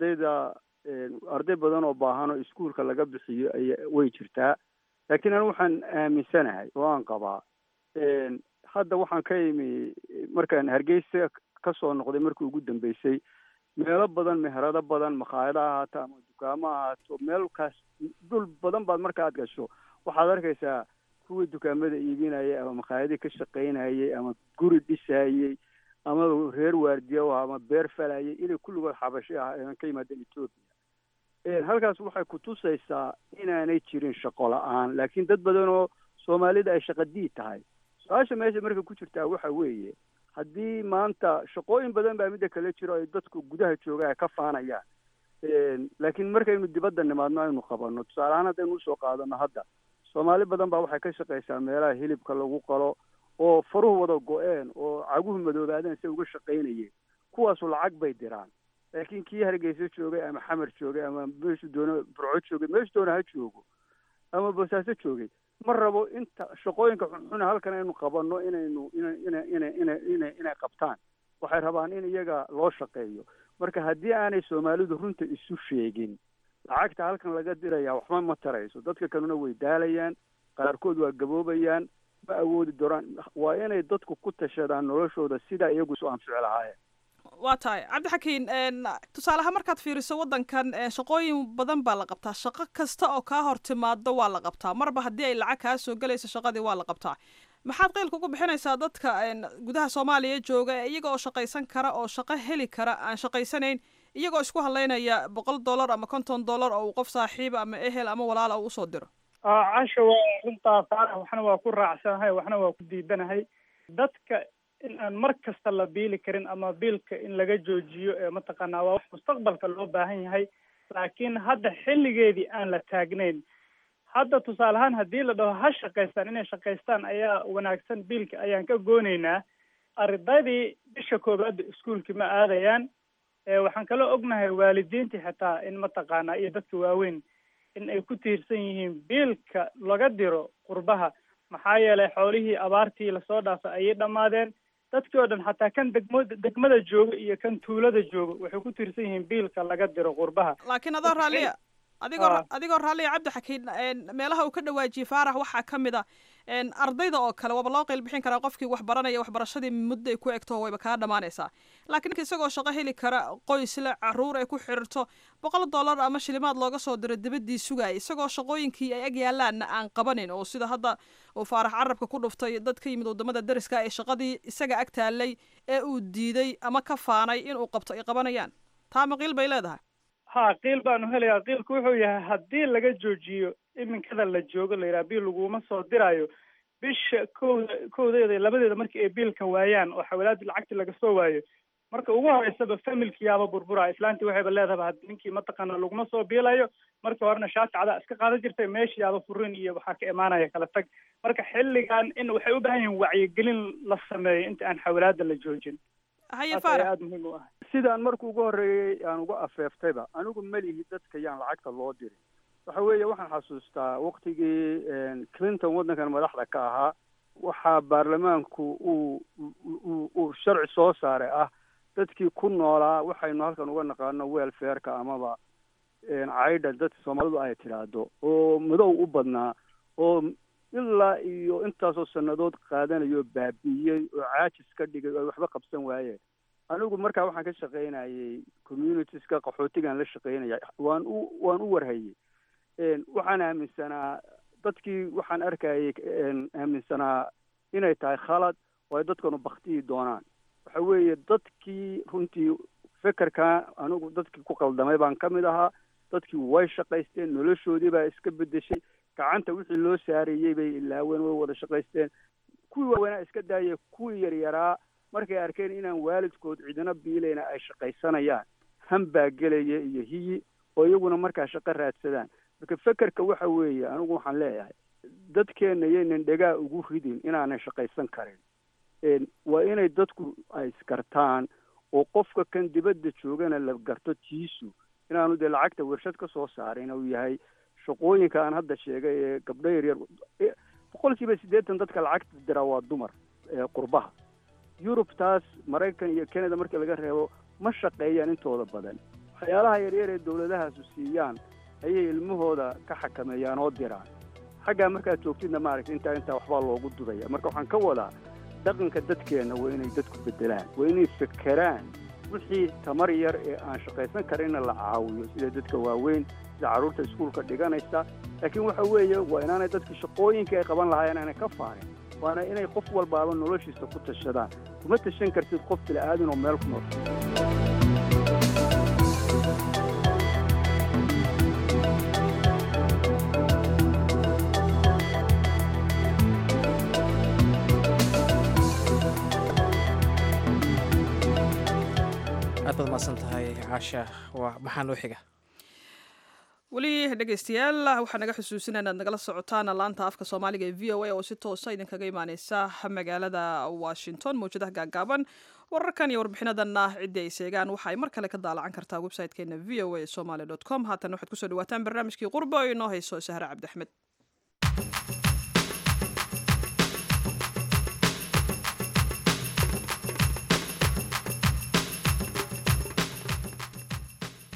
arday badan oo baahan oo iskuolka laga bixiyo way jirtaa laakiin anigu waxaan aaminsanahay oo aan qabaa hadda waxaan ka imi markaan hargeysa kasoo noqday markii ugu dambeysay meelo badan meherado badan makhaayado ahaato ama dukaamo ahaato meelkaas dhul badan baad marka aad gasho waxaad arkaysaa kuwii dukaamada iibinayay ama makhaayadii ka shaqaynayay ama guri dhisayey ama reer waardiya ama beer falayay inay kulligood xabashi ah aan ka yimaadeen etoobiya halkaas waxay kutusaysaa inaanay jirin shaqo la-aan laakiin dad badan oo soomaalida ay shaqadiid tahay su-aasha meesha marka ku jirtaa waxa weeye haddii maanta shaqooyin badan baa midda kale jiro ay dadku gudaha jooga ay ka faanayaan laakiin markaynu dibadda nimaadno aynu qabano tusaale ahaan haddaynu usoo qaadano hadda soomaali badan baa waxay ka shaqaysaa meelaha hilibka lagu qalo oo faruhu wada go-een oo caguhu madoobaadeen si uga shaqaynayeen kuwaasu lacag bay diraan laakiin kii hargeysa joogay ama xamar joogay ama meeshu doona burco joogay meeshu doona ha joogo ama boosaaso joogay ma rabo inta shaqooyinka xunxuna halkan aynu qabano inay qabtaan waxay rabaan in iyaga loo shaqeeyo marka haddii aanay soomaalidu runta isu sheegin lacagta halkan laga diraya waxba ma tarayso dadka kalena way daalayaan qaarkood waa gaboobayaan ma awoodi doonaan waa inay dadku ku tashadaan noloshooda sidaa iyagu isu anfici lahaayeen
waa tahay cabdixakiin tusaaleha markaad fiiriso waddankan shaqooyin badan baa la qabtaa shaqo kasta oo kaa hor timaado waa la qabtaa marba haddii ay lacag kaa soo gelayso shaqadii waa la qabtaa maxaad qeylka ugu bixinaysaa dadka gudaha soomaaliya jooga ee iyaga oo shaqaysan kara oo shaqo heli kara aan shaqaysanayn iyagoo isku hadlaynaya $100 ama $50 oo uu qof saaxiiba ama ehel ama walaala uu usoo diro
casha waa runtaa faarax waxna waa ku raacsanahay waxna waa ku diidanahay dadka in aan mar kasta la biili karin ama biilka in laga joojiyo ee mataqaanaa waa wax mustaqbalka loo baahan yahay laakiin hadda xilligeedii aan la taagnayn hadda tusaale ahaan haddii la dhaho ha shaqaystaan inay shaqaystaan ayaa wanaagsan biilka ayaan ka goonaynaa ardaydii bisha koowaadda iskuolkii ma aadayaan waxaan kaloo ognahay waalidiintii xitaa in mataqaanaa iyo dadka waaweyn in ay ku tiirsan yihiin biilka laga diro qurbaha maxaa yeelay xoolihii abaartii lasoo dhaafay ayay dhammaadeen dadkii oo dhan xataa kan degmada jooga iyo kan tuulada jooga waxay ku tiirsan yihiin biilka laga diro qurbaha
laakiin adoo raalliya adigoo raalliya cabdixakiin meelaha uu ka dhawaajiyey faarax waxaa ka mid a ardayda oo kale waaba loo qeyl bixin karaa qofkii wax baranaya waxbarashadii muddo ay ku egto wayba kaa dhamaanaysaa laakiin isagoo shaqo heli kara qoys le caruur ay ku xiriirto $100 ama shilimaad looga soo diro dibadii sugaya isagoo shaqooyinkii ay ag yaalaanna aan qabanin oo sida hadda uu faarax carabka ku dhuftay dad ka yimid wadamada dariska ay shaqadii isaga ag taallay ee uu diiday ama ka faanay inuu qabto ay qabanayaan taa ma qiil bay leedahay
ha qiil baanu helayaa qiilku wuxuu yahay haddii laga joojiyo iminkada la joogo la yidhaha biil laguma soo diraayo bisha kowdeeda labadeeda markii ay biilka waayaan oo xawalaadii lacagtii laga soo waayo marka ugu horeysaba familkiyaaba burbura islaantii waxayba leedahaba had ninkii mataqaana laguma soo biilayo markii horena shaati cadaa iska qaadan jirtay meeshiyaaba furin iyo waxaa ka imaanaya kala tag marka xilligan in waxay u baahan yihiin wacyigelin la sameeyo inta aan xawalaada la joojin
haye faarax
aada muhiim u ah
sidaan markii ugu horreeyey aan uga afeeftayba anigu melihi dadka yaan lacagta loo dirin waxa weeye waxaan xasuustaa waktigii clinton waddankan madaxda ka ahaa waxaa baarlamaanku uu sharci soo saaray ah dadkii ku noolaa waxaynu halkan uga naqaano welfareka amaba caydha dadka soomaalidu ay tidhaahdo oo madow u badnaa oo ilaa iyo intaasoo sannadood qaadanayo baabi'iyey oo caajis ka dhigay oo waxba qabsan waayeen anigu markaa waxaan ka shaqaynayay communitieska qaxootigaan la shaqaynaya waan u warhayey waxaan aaminsanaa dadkii waxaan arkayay aaminsanaa inay tahay khalad oo ay dadkanu baktiyi doonaan waxa weeye dadkii runtii fekerkaa anigu dadkii ku qaldamay baan ka mid ahaa dadkii way shaqaysteen noloshoodii baa iska bedeshay gacanta wixii loo saarayey bay ilaaween way wada shaqaysteen kuwii waaweynaa iska daayay kuwii yaryaraa markay arkeen inaan waalidkood cidina biilayna ay shaqaysanayaan han baa gelaya iyo hiyi oo iyaguna markaa shaqo raadsadaan marka fekerka waxa weeye anigu waxaan leeyahay dadkeenna yaynan dhegaa ugu ridin inaanan shaqaysan karin waa inay dadku ay isgartaan oo qofka kan dibadda joogana la garto tiisu inaanu dee lacagta warshad ka soo saarin uu yahay shaqooyinka aan hadda sheegay ee gabdho yaryar 80% dadka lacagta dira waa dumar qurbaha yurub taas maraykan iyo canada markii laga reebo ma shaqeeyaan intooda badan waxyaalaha yaryar ee dawladahaasu siiyaan ayay ilmahooda ka xakameeyaan oo diraan xaggaa markaad joogtidna maaragta intaa waxbaa loogu dudaya marka waxaan ka wadaa dhaqanka dadkeenna waa inay dadku bedelaan waa inay fekeraan wixii tamar yar ee aan shaqaysan karinna la caawiyo sida dadka waaweyn sida carruurta iskuulka dhiganaysa laakiin waxa weeye waa inaanay dadka shaqooyinka ay qaban lahaayeen aanay ka faarin waana inay qof walbaaba noloshiisa ku tashadaan kuma tashan kartid qof bila'aadin oo meel ku nool
aad baad mahadsan tahay caasha waa maxaa noo xiga
weli dhegeystayaal waxaa naga xusuusinaa inaad nagala socotaan laanta afka soomaaliga ee v o a oo si toosa idinkaga imaaneysa magaalada washington mawjadaha gaagaaban wararkan iyo warbixinadanna ciddii ay seegaan waxa ay mar kale ka daalacan kartaa website-keena v o a somaly com haatan waxaad kusoo dhawaataan barnaamijkii qurbo oo inoo hayso sahre cabdiaxmed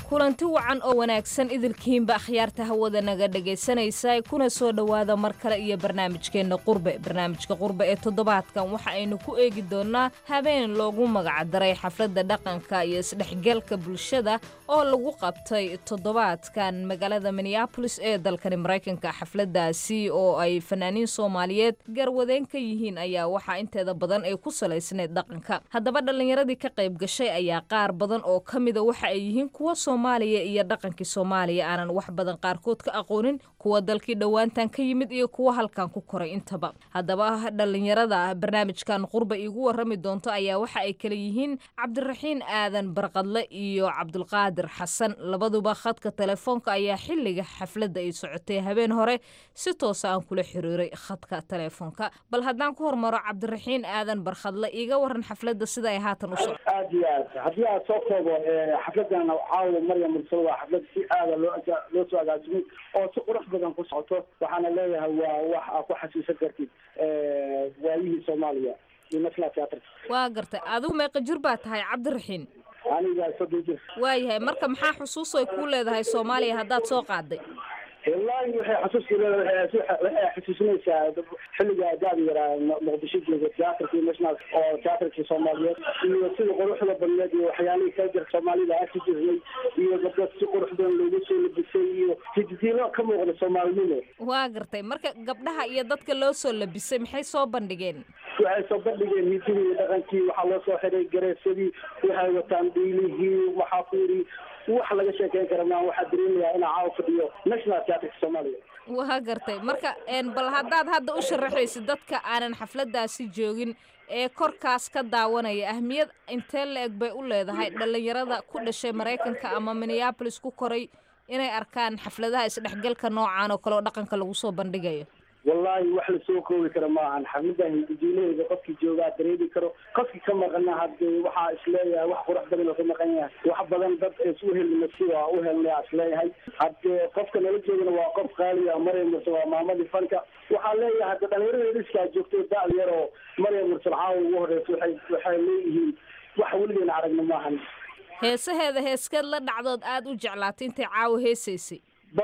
kulanti wacan oo wanaagsan idilkiinba akhyaarta hawada naga dhegaysanaysa kuna soo dhowaada mar kale iyo barnaamijkeenna barnaamijka qurbe ee toddobaadkan waxa aynu ku eegi doonnaa habeen loogu magacdaray xafladda dhaqanka iyo isdhexgalka bulshada oo lagu qabtay toddobaadkan magaalada minneapolis ee dalkani maraykanka. xafladdaasi oo ay fanaaniin soomaaliyeed garwadeen ka yihiin ayaa waxaa inteeda badan ay ku salaysneed dhaqanka. haddaba dhallinyaradii ka qayb gashay ayaa qaar badan oo ka mida waxa ay yihiin kuwa Soomaaliya iyo dhaqankii Soomaaliya aanan wax badan qaarkood ka aqoonin, kuwa dalkii dhowaantan ka yimid iyo kuwa halkan ku koray intaba. haddaba dhallinyarada barnaamijkan qurba igu warrami doonto ayaa waxa ay kala yihiin Cabdiraxiin Aadan Barqadle iyo Cabdulqaadir Xasan. labaduba khadka telefoonka ayaa xilliga xafladda ay socotay habeen hore si toos ah kula xiriiray khadka telefoonka. bal haddaan ku hormaro Cabdiraxiin Aadan Barqadle iga waran xafladda sida ay haatan u socoto.
aad iyo aad haddii aad soo koobo xafladdan caawa Maryam Mursal waa xaflad si aad loo soo agaasimay oo si qurux badan ku socoto. waxaana leeyahay waa wax aad ku xasuusan kartid waayihii Soomaaliya iyo National Theatre.
waa gartay adigu meeqa jir baa tahay Cabdiraxiin?
aniga 30 jir.
waayahay marka maxaa xusuus ay ku leedahay Soomaaliya haddaad soo qaaday?
والله waxay xasuusinaysaa xilliga aad yaraa Muqdisho joogay teatarkii national oo teatarkii Soomaaliyeed iyo sida quruxda badneed iyo waxyaalihii ka jira Soomaalida aad ku jirnay iyo dadka si qurux badan loogu soo labisay iyo hiddiilo ka muuqda Soomaalida.
waa gartay marka gabdhaha iyo dadka loo soo labisay maxay soo bandhigeen?
waxay soo bandhigeen hiddiyo iyo dhaqankii waxaa loo soo xiray gareysadii waxay wataan dhiilihii waxaa ku yiri wax laga sheekeyn kara ma waxa dareemayaa in caawa fadhiyo National Theatre Soomaaliya.
waa gartay marka bal haddaad hadda u sharaxaysid dadka aanan xafladdaasi joogin ee korkaas ka daawanaya ahmiyad intee la-eg bay u leedahay dhallinyarada ku dhashay Maraykanka ama Minneapolis ku koray inay arkaan xafladaha isdhexgalka noocaan oo kale oo dhaqanka lagu soo bandhigayo?
والله wax la soo koobi kara ma ahan xamidan hiddiyeeda qofkii jooga dareemi karo qofkii ka maqan hadii waxa isleeyahay wax qurux badan oo ka maqan yahay wax badan dad isu helna si waa u helnaa isleeyahay hadii qofka nala joogana waa qof qaali ah Maryam Mursal waa maamadii fanka waxa leeyahay hadda dhalinyarada iska joogto daal yar oo Maryam Mursal caawa ugu horeyso waxay leeyihiin wax weligeena aragna ma ahan.
heesaheeda heeskeed la dhacdood aad u jeclaatay intay caawa heesaysay?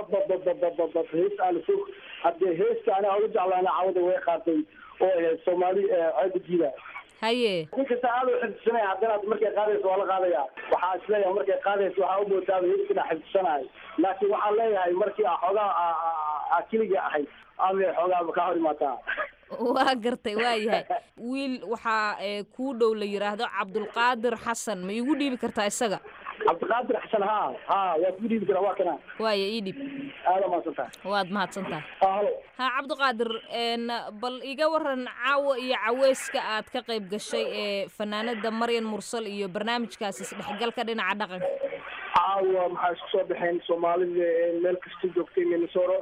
hees aan soo hadii heesta ana ugu jeclaana caawada way qaatay oo Soomaali aadjiida
haye
ninka saacado xidsanay haddana markay qaadayso waa la qaadaya waxaa isleeyahay markay qaadayso waxa u moodaa heesta xidsanay laakiin waxa leeyahay markii xogaa kiliga ahay ama xogaa ka hor imaataa.
waa gartay waayahay wiil waxaa kuu dhow la yiraahdo Cabdulqaadir Xasan ma igu dhiibi kartaa isaga?
Cabdulqaadir Xasan ها waa ku dhiibi karaa waa kana
waaya ii dhib
aad ma santaa
waad mahadsantahay ha Cabdulqaadir bal iga waran caawa iyo caweyska aad ka qayb gashay ee fanaanada Maryam Mursal iyo barnaamijkaasi isdhexgalka dhinaca dhaqanka.
caawa maxaa isku soo baxeen Soomaalida meel kasta joogtay Minnesota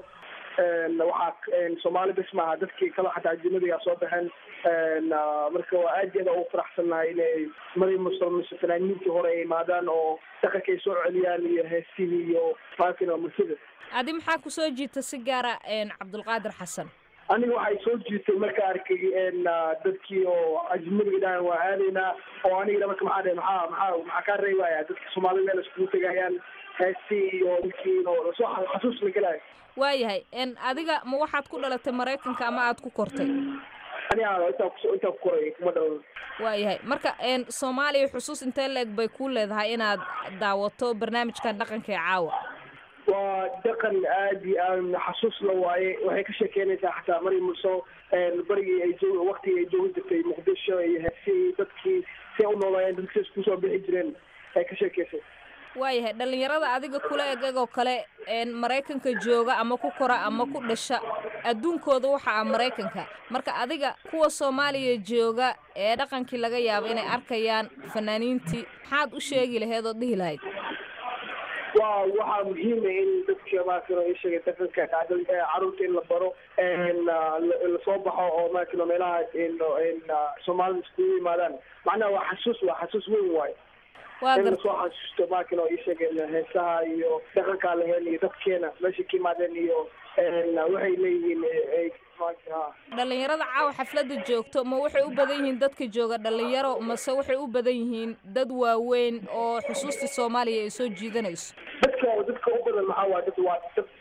waxaa Soomaali bas maaha dadkii kala xataa ajnabiga soo baxeen marka waa aad u faraxsanahay inay Maryam Mursal fanaaniintii hore ay imaadaan oo dhaqankay soo celiyaan iyo heestii iyo faakina mursida.
adi maxaa ku soo jiita si gaar ah Cabdulqaadir Xasan?
aniga waxay soo jiitay marka arkay dadkii oo ajnabiga waa aadayna oo aniga marka maxaa ka reebaya dadka Soomaalida la isku tagayaan heestii iyo dadkii oo soo xasuus la galay.
waayahay adiga ma waxaad ku dhalatay Maraykanka ama aad ku kortay?
aniga inta ku koray kuma dhalan.
waayahay marka Soomaaliya xusuus intee leeg bay ku leedahay inaad daawato barnaamijkan dhaqanka ee caawa?
waa dhaqan aad iyo aad xasuus la waaye waxay ka sheekeynaysaa xataa Maryam Mursal barigii ay waqti ay joogtay jirtay Muqdisho iyo heesii dadkii si u noolaayeen dadkii isku soo bixi jireen ay ka sheekeysay.
waayahay dhalinyarada adiga kula egagoo kale Maraykanka jooga ama ku kora ama ku dhasha adduunkooda waxa Maraykanka marka adiga kuwa Soomaaliya jooga ee dhaqankii laga yaabo inay arkayaan fanaaniintii maxaad u sheegi lahayd oo dhihi lahayd?
waxaa muhiim ah in dadka maakiro ay sheegay dhaqanka carruurta in la baro la soo baxo oo maakiro meelaha Soomaalida isku yimaadaan macnaha waa xasuus weyn waaye. in soo xasuusto maakino ay sheegeen heesaha iyo dhaqanka laheen iyo dadkeena meesha ka yimaadeen iyo waxay leeyihiin
dhalinyarada caawa xafladda joogto ma waxay u badan yihiin dadka jooga dhalinyaro mase waxay u badan yihiin dad waaweyn oo xusuusta Soomaaliya ay soo jiidanayso?
dadka u badan maxaa waaye dad waa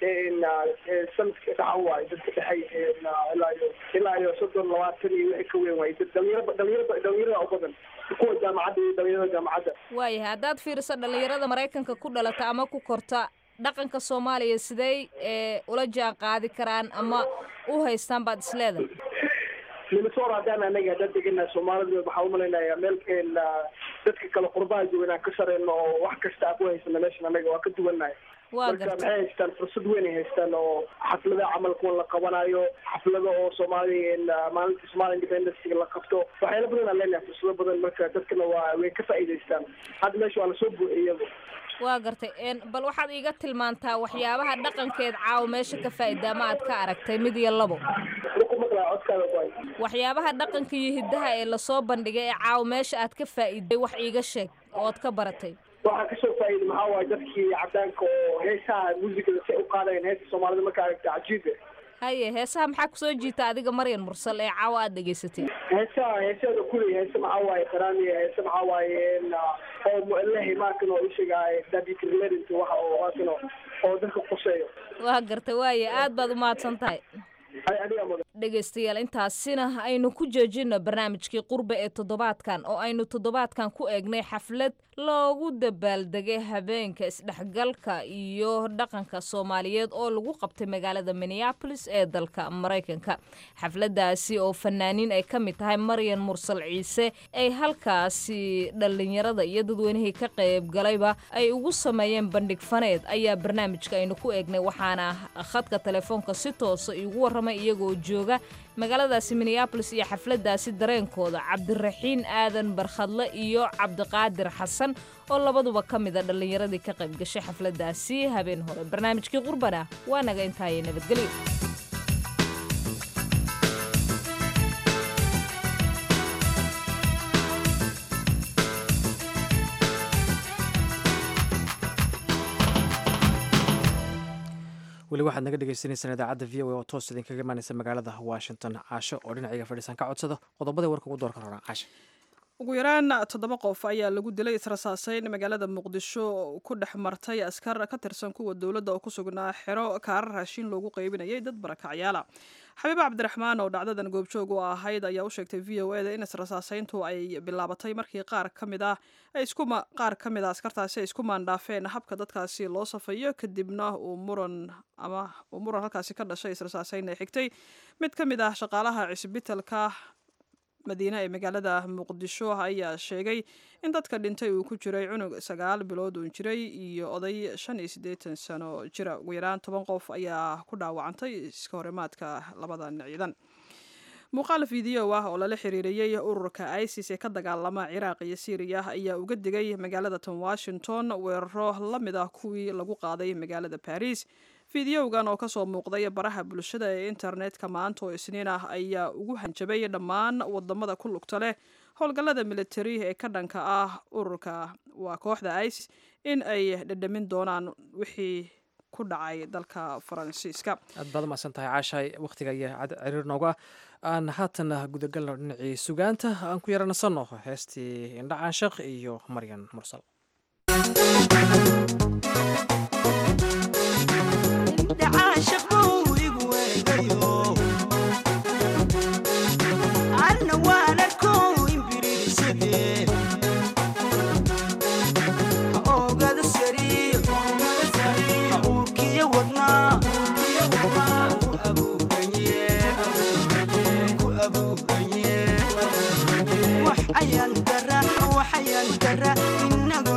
dad sanadka dhaca waaye dadka dhexay ilaa iyo 30-20 iyo wixii ka weyn waaye dad dhalinyarada u badan kuwa jaamacadda iyo dhalinyarada jaamacadda.
waayahay haddaad fiiriso dhalinyarada maraykanka ku dhalata ama ku korta dhaqanka soomaaliya sidee ula jaan qaadi karaan ama u haystaan baad isleedahay?
Minnesota haddaan anaga haddaan degannahay soomaalida waxaa u malaynayaa meel dadka kale qurbaha joogan aan ka sareyno oo wax kasta aan ku haysano meeshan anaga waa ka duwannahay. marka maxay haystaan fursad weyn ay haystaan oo xaflada camal kuwan la qabanayo xaflada oo Soomaaliya maalinta Somali Independence la qabto waxyaalo badan aan leenahay fursado badan marka dadkana waa way ka faa'iideystaan hadda meesha waa la soo buuxiyay.
waa gartay bal waxaad iiga tilmaantaa waxyaabaha dhaqankeed caaw meesha ka faa'iidaa ma aad ka aragtay mid iyo labo? waxyaabaha dhaqanka iyo hidaha ee lasoo bandhigay ee caaw meesha aad ka faa'iiday wax iiga sheeg ood ka baratay.
waxaa kasoo faa'iiday maxaa waaye dadkii cadaanka oo heesaha muusikada si u qaadayeen heesta Soomaalida marka aragta cajiib.
haye heesaha maxaa kusoo jiita adiga Maryan Mursal ee caawa aad dhageysatay?
heesaha kulli heesa maxaa waaye qaraamiya heesa maxaa waaye oo mu'allahi markan oo ishigaay dadka related waxa oo waasino oo dadka qoseeyo.
waa gartay waaye aad baad u mahadsan tahay. dhegaystayaal intaasina aynu ku joojino barnaamijkii qurbe ee toddobaadkan oo aynu toddobaadkan ku eegnay xaflad loogu dabaaldegay habeenka isdhexgalka iyo dhaqanka Soomaaliyeed oo lagu qabtay magaalada Minneapolis ee dalka Mareykanka. xafladaasi oo fanaaniin ay ka mid tahay Maryan Mursal Ciise ay halkaasi dhalinyarada iyo dadweynaha ka qayb galayba ay ugu sameeyeen bandhig faneed ayaa barnaamijka aynu ku eegnay waxaana khadka telefoonka si toos ah ugu waramay iyagoo jooga magaaladaasi Minneapolis iyo xafladaasi dareenkooda Cabdiraxiin Aadan Barkhadle iyo Cabdiqaadir Xasan oo labaduba ka mid ah dhalinyaradii ka qayb gashay xafladaasi habeen hore. barnaamijkii qurbana waa naga intaayay nabadgelyo.
weli waxaad naga dhegeysaneysaan idaacadda v o a oo toos idinkaga imaaneysa magaalada Washington. caasho oo dhinaciga fadhiisan ka codsado qodobada warka ugu doorka roona. caasho
ugu yaraan 7 qof ayaa lagu dilay israsaasayn magaalada Muqdisho ku dhex martay askar ka tirsan kuwa dowladda oo ku sugnaa xero kaarar raashin loogu qaybinayay dad barakacyaala. xabiib cabdiraxmaan oo dhacdadan goobjoog u ahayd ayaa u sheegtay VOA in israsaasayntu ay bilaabatay markii qaar ka mid ah askartaasi ay isku maandhaafeen habka dadkaasi loo safayo kadibna uu muran halkaasi ka dhashay israsaasayn ay xigtay. mid ka mid ah shaqaalaha cisbitaalka madiina ee magaalada Muqdisho ayaa sheegay in dadka dhintay uu ku jiray cunug 9 bilood oo jiray iyo oday 85 sano jira. ugu yaraan 10 qof ayaa ku dhaawacantay iska horimaadka labadan ciidan. muuqaal fiideo ah oo lala xiriiriyay ururka ISIS ee ka dagaalama Ciraaq iyo Syria ayaa uga digay magaalada Washington weeraro la mid ah kuwii lagu qaaday magaalada Paris. fideogan oo kasoo muuqday baraha bulshada ee internetka maanta oo Isniin ah ayaa ugu hanjabay dhammaan wadamada ku lugta leh howlgallada military ee ka dhanka ah ururka waa kooxda ISIS in ay dhadhamin doonaan wixii ku dhacay dalka Faransiiska.
aad baad mahadsan tahay caashay. waqtiga iyo ciriir nooga aan haatan gudagalno dhinacii sugaanta aan ku yaranasano heestii indhacaan shaq iyo Maryan Mursal.
وحيان درا إنك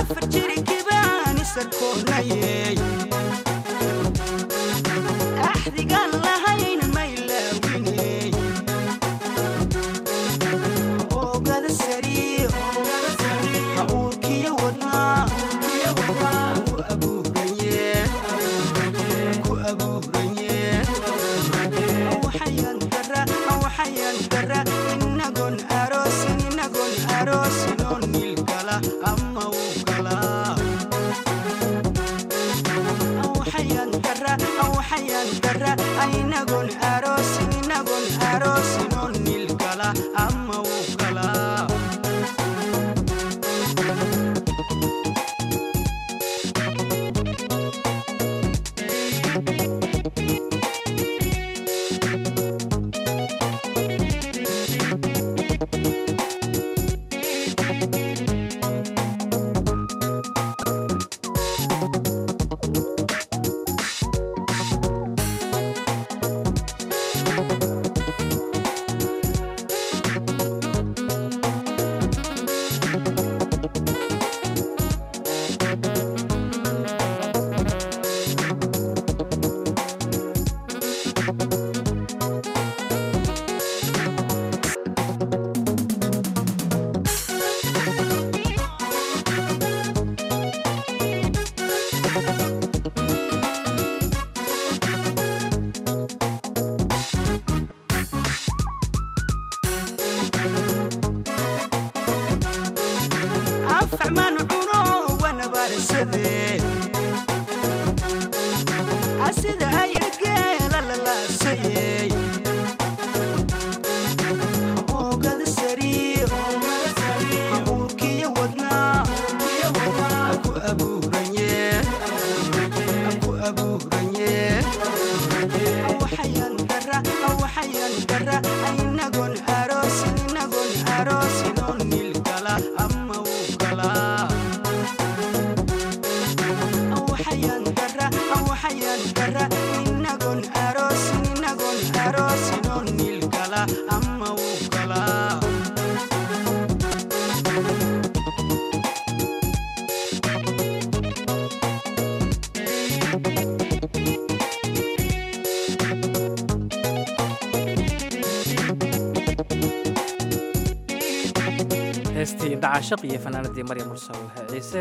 heestii indhacashaq iyo fanaanadii maryam mursal ciise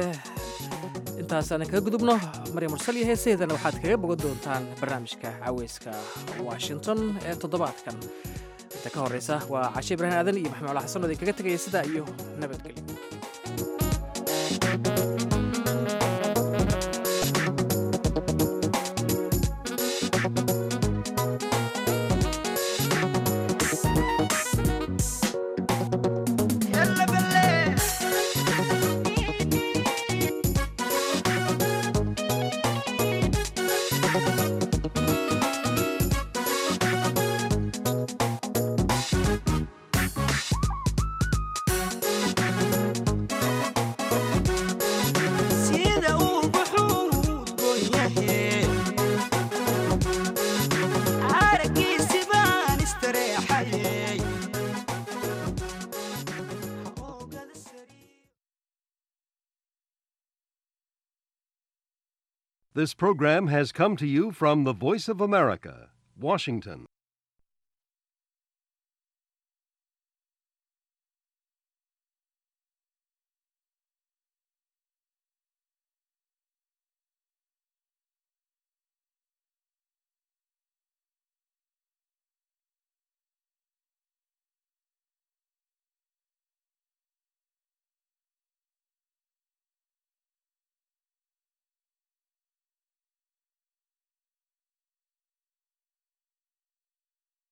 intaasaan kaga gudubno maryam mursal iyo heesaheedana waxaad kaga bogan doontaan barnaamijka caweyska washington ee toddobaadkan inta ka horeysa waa cashe ibraahim aadan iyo maxamed cala xasan oo idin kaga tegaya sidaa iyo nabadgelyo
This program has come to you from the Voice of America, Washington.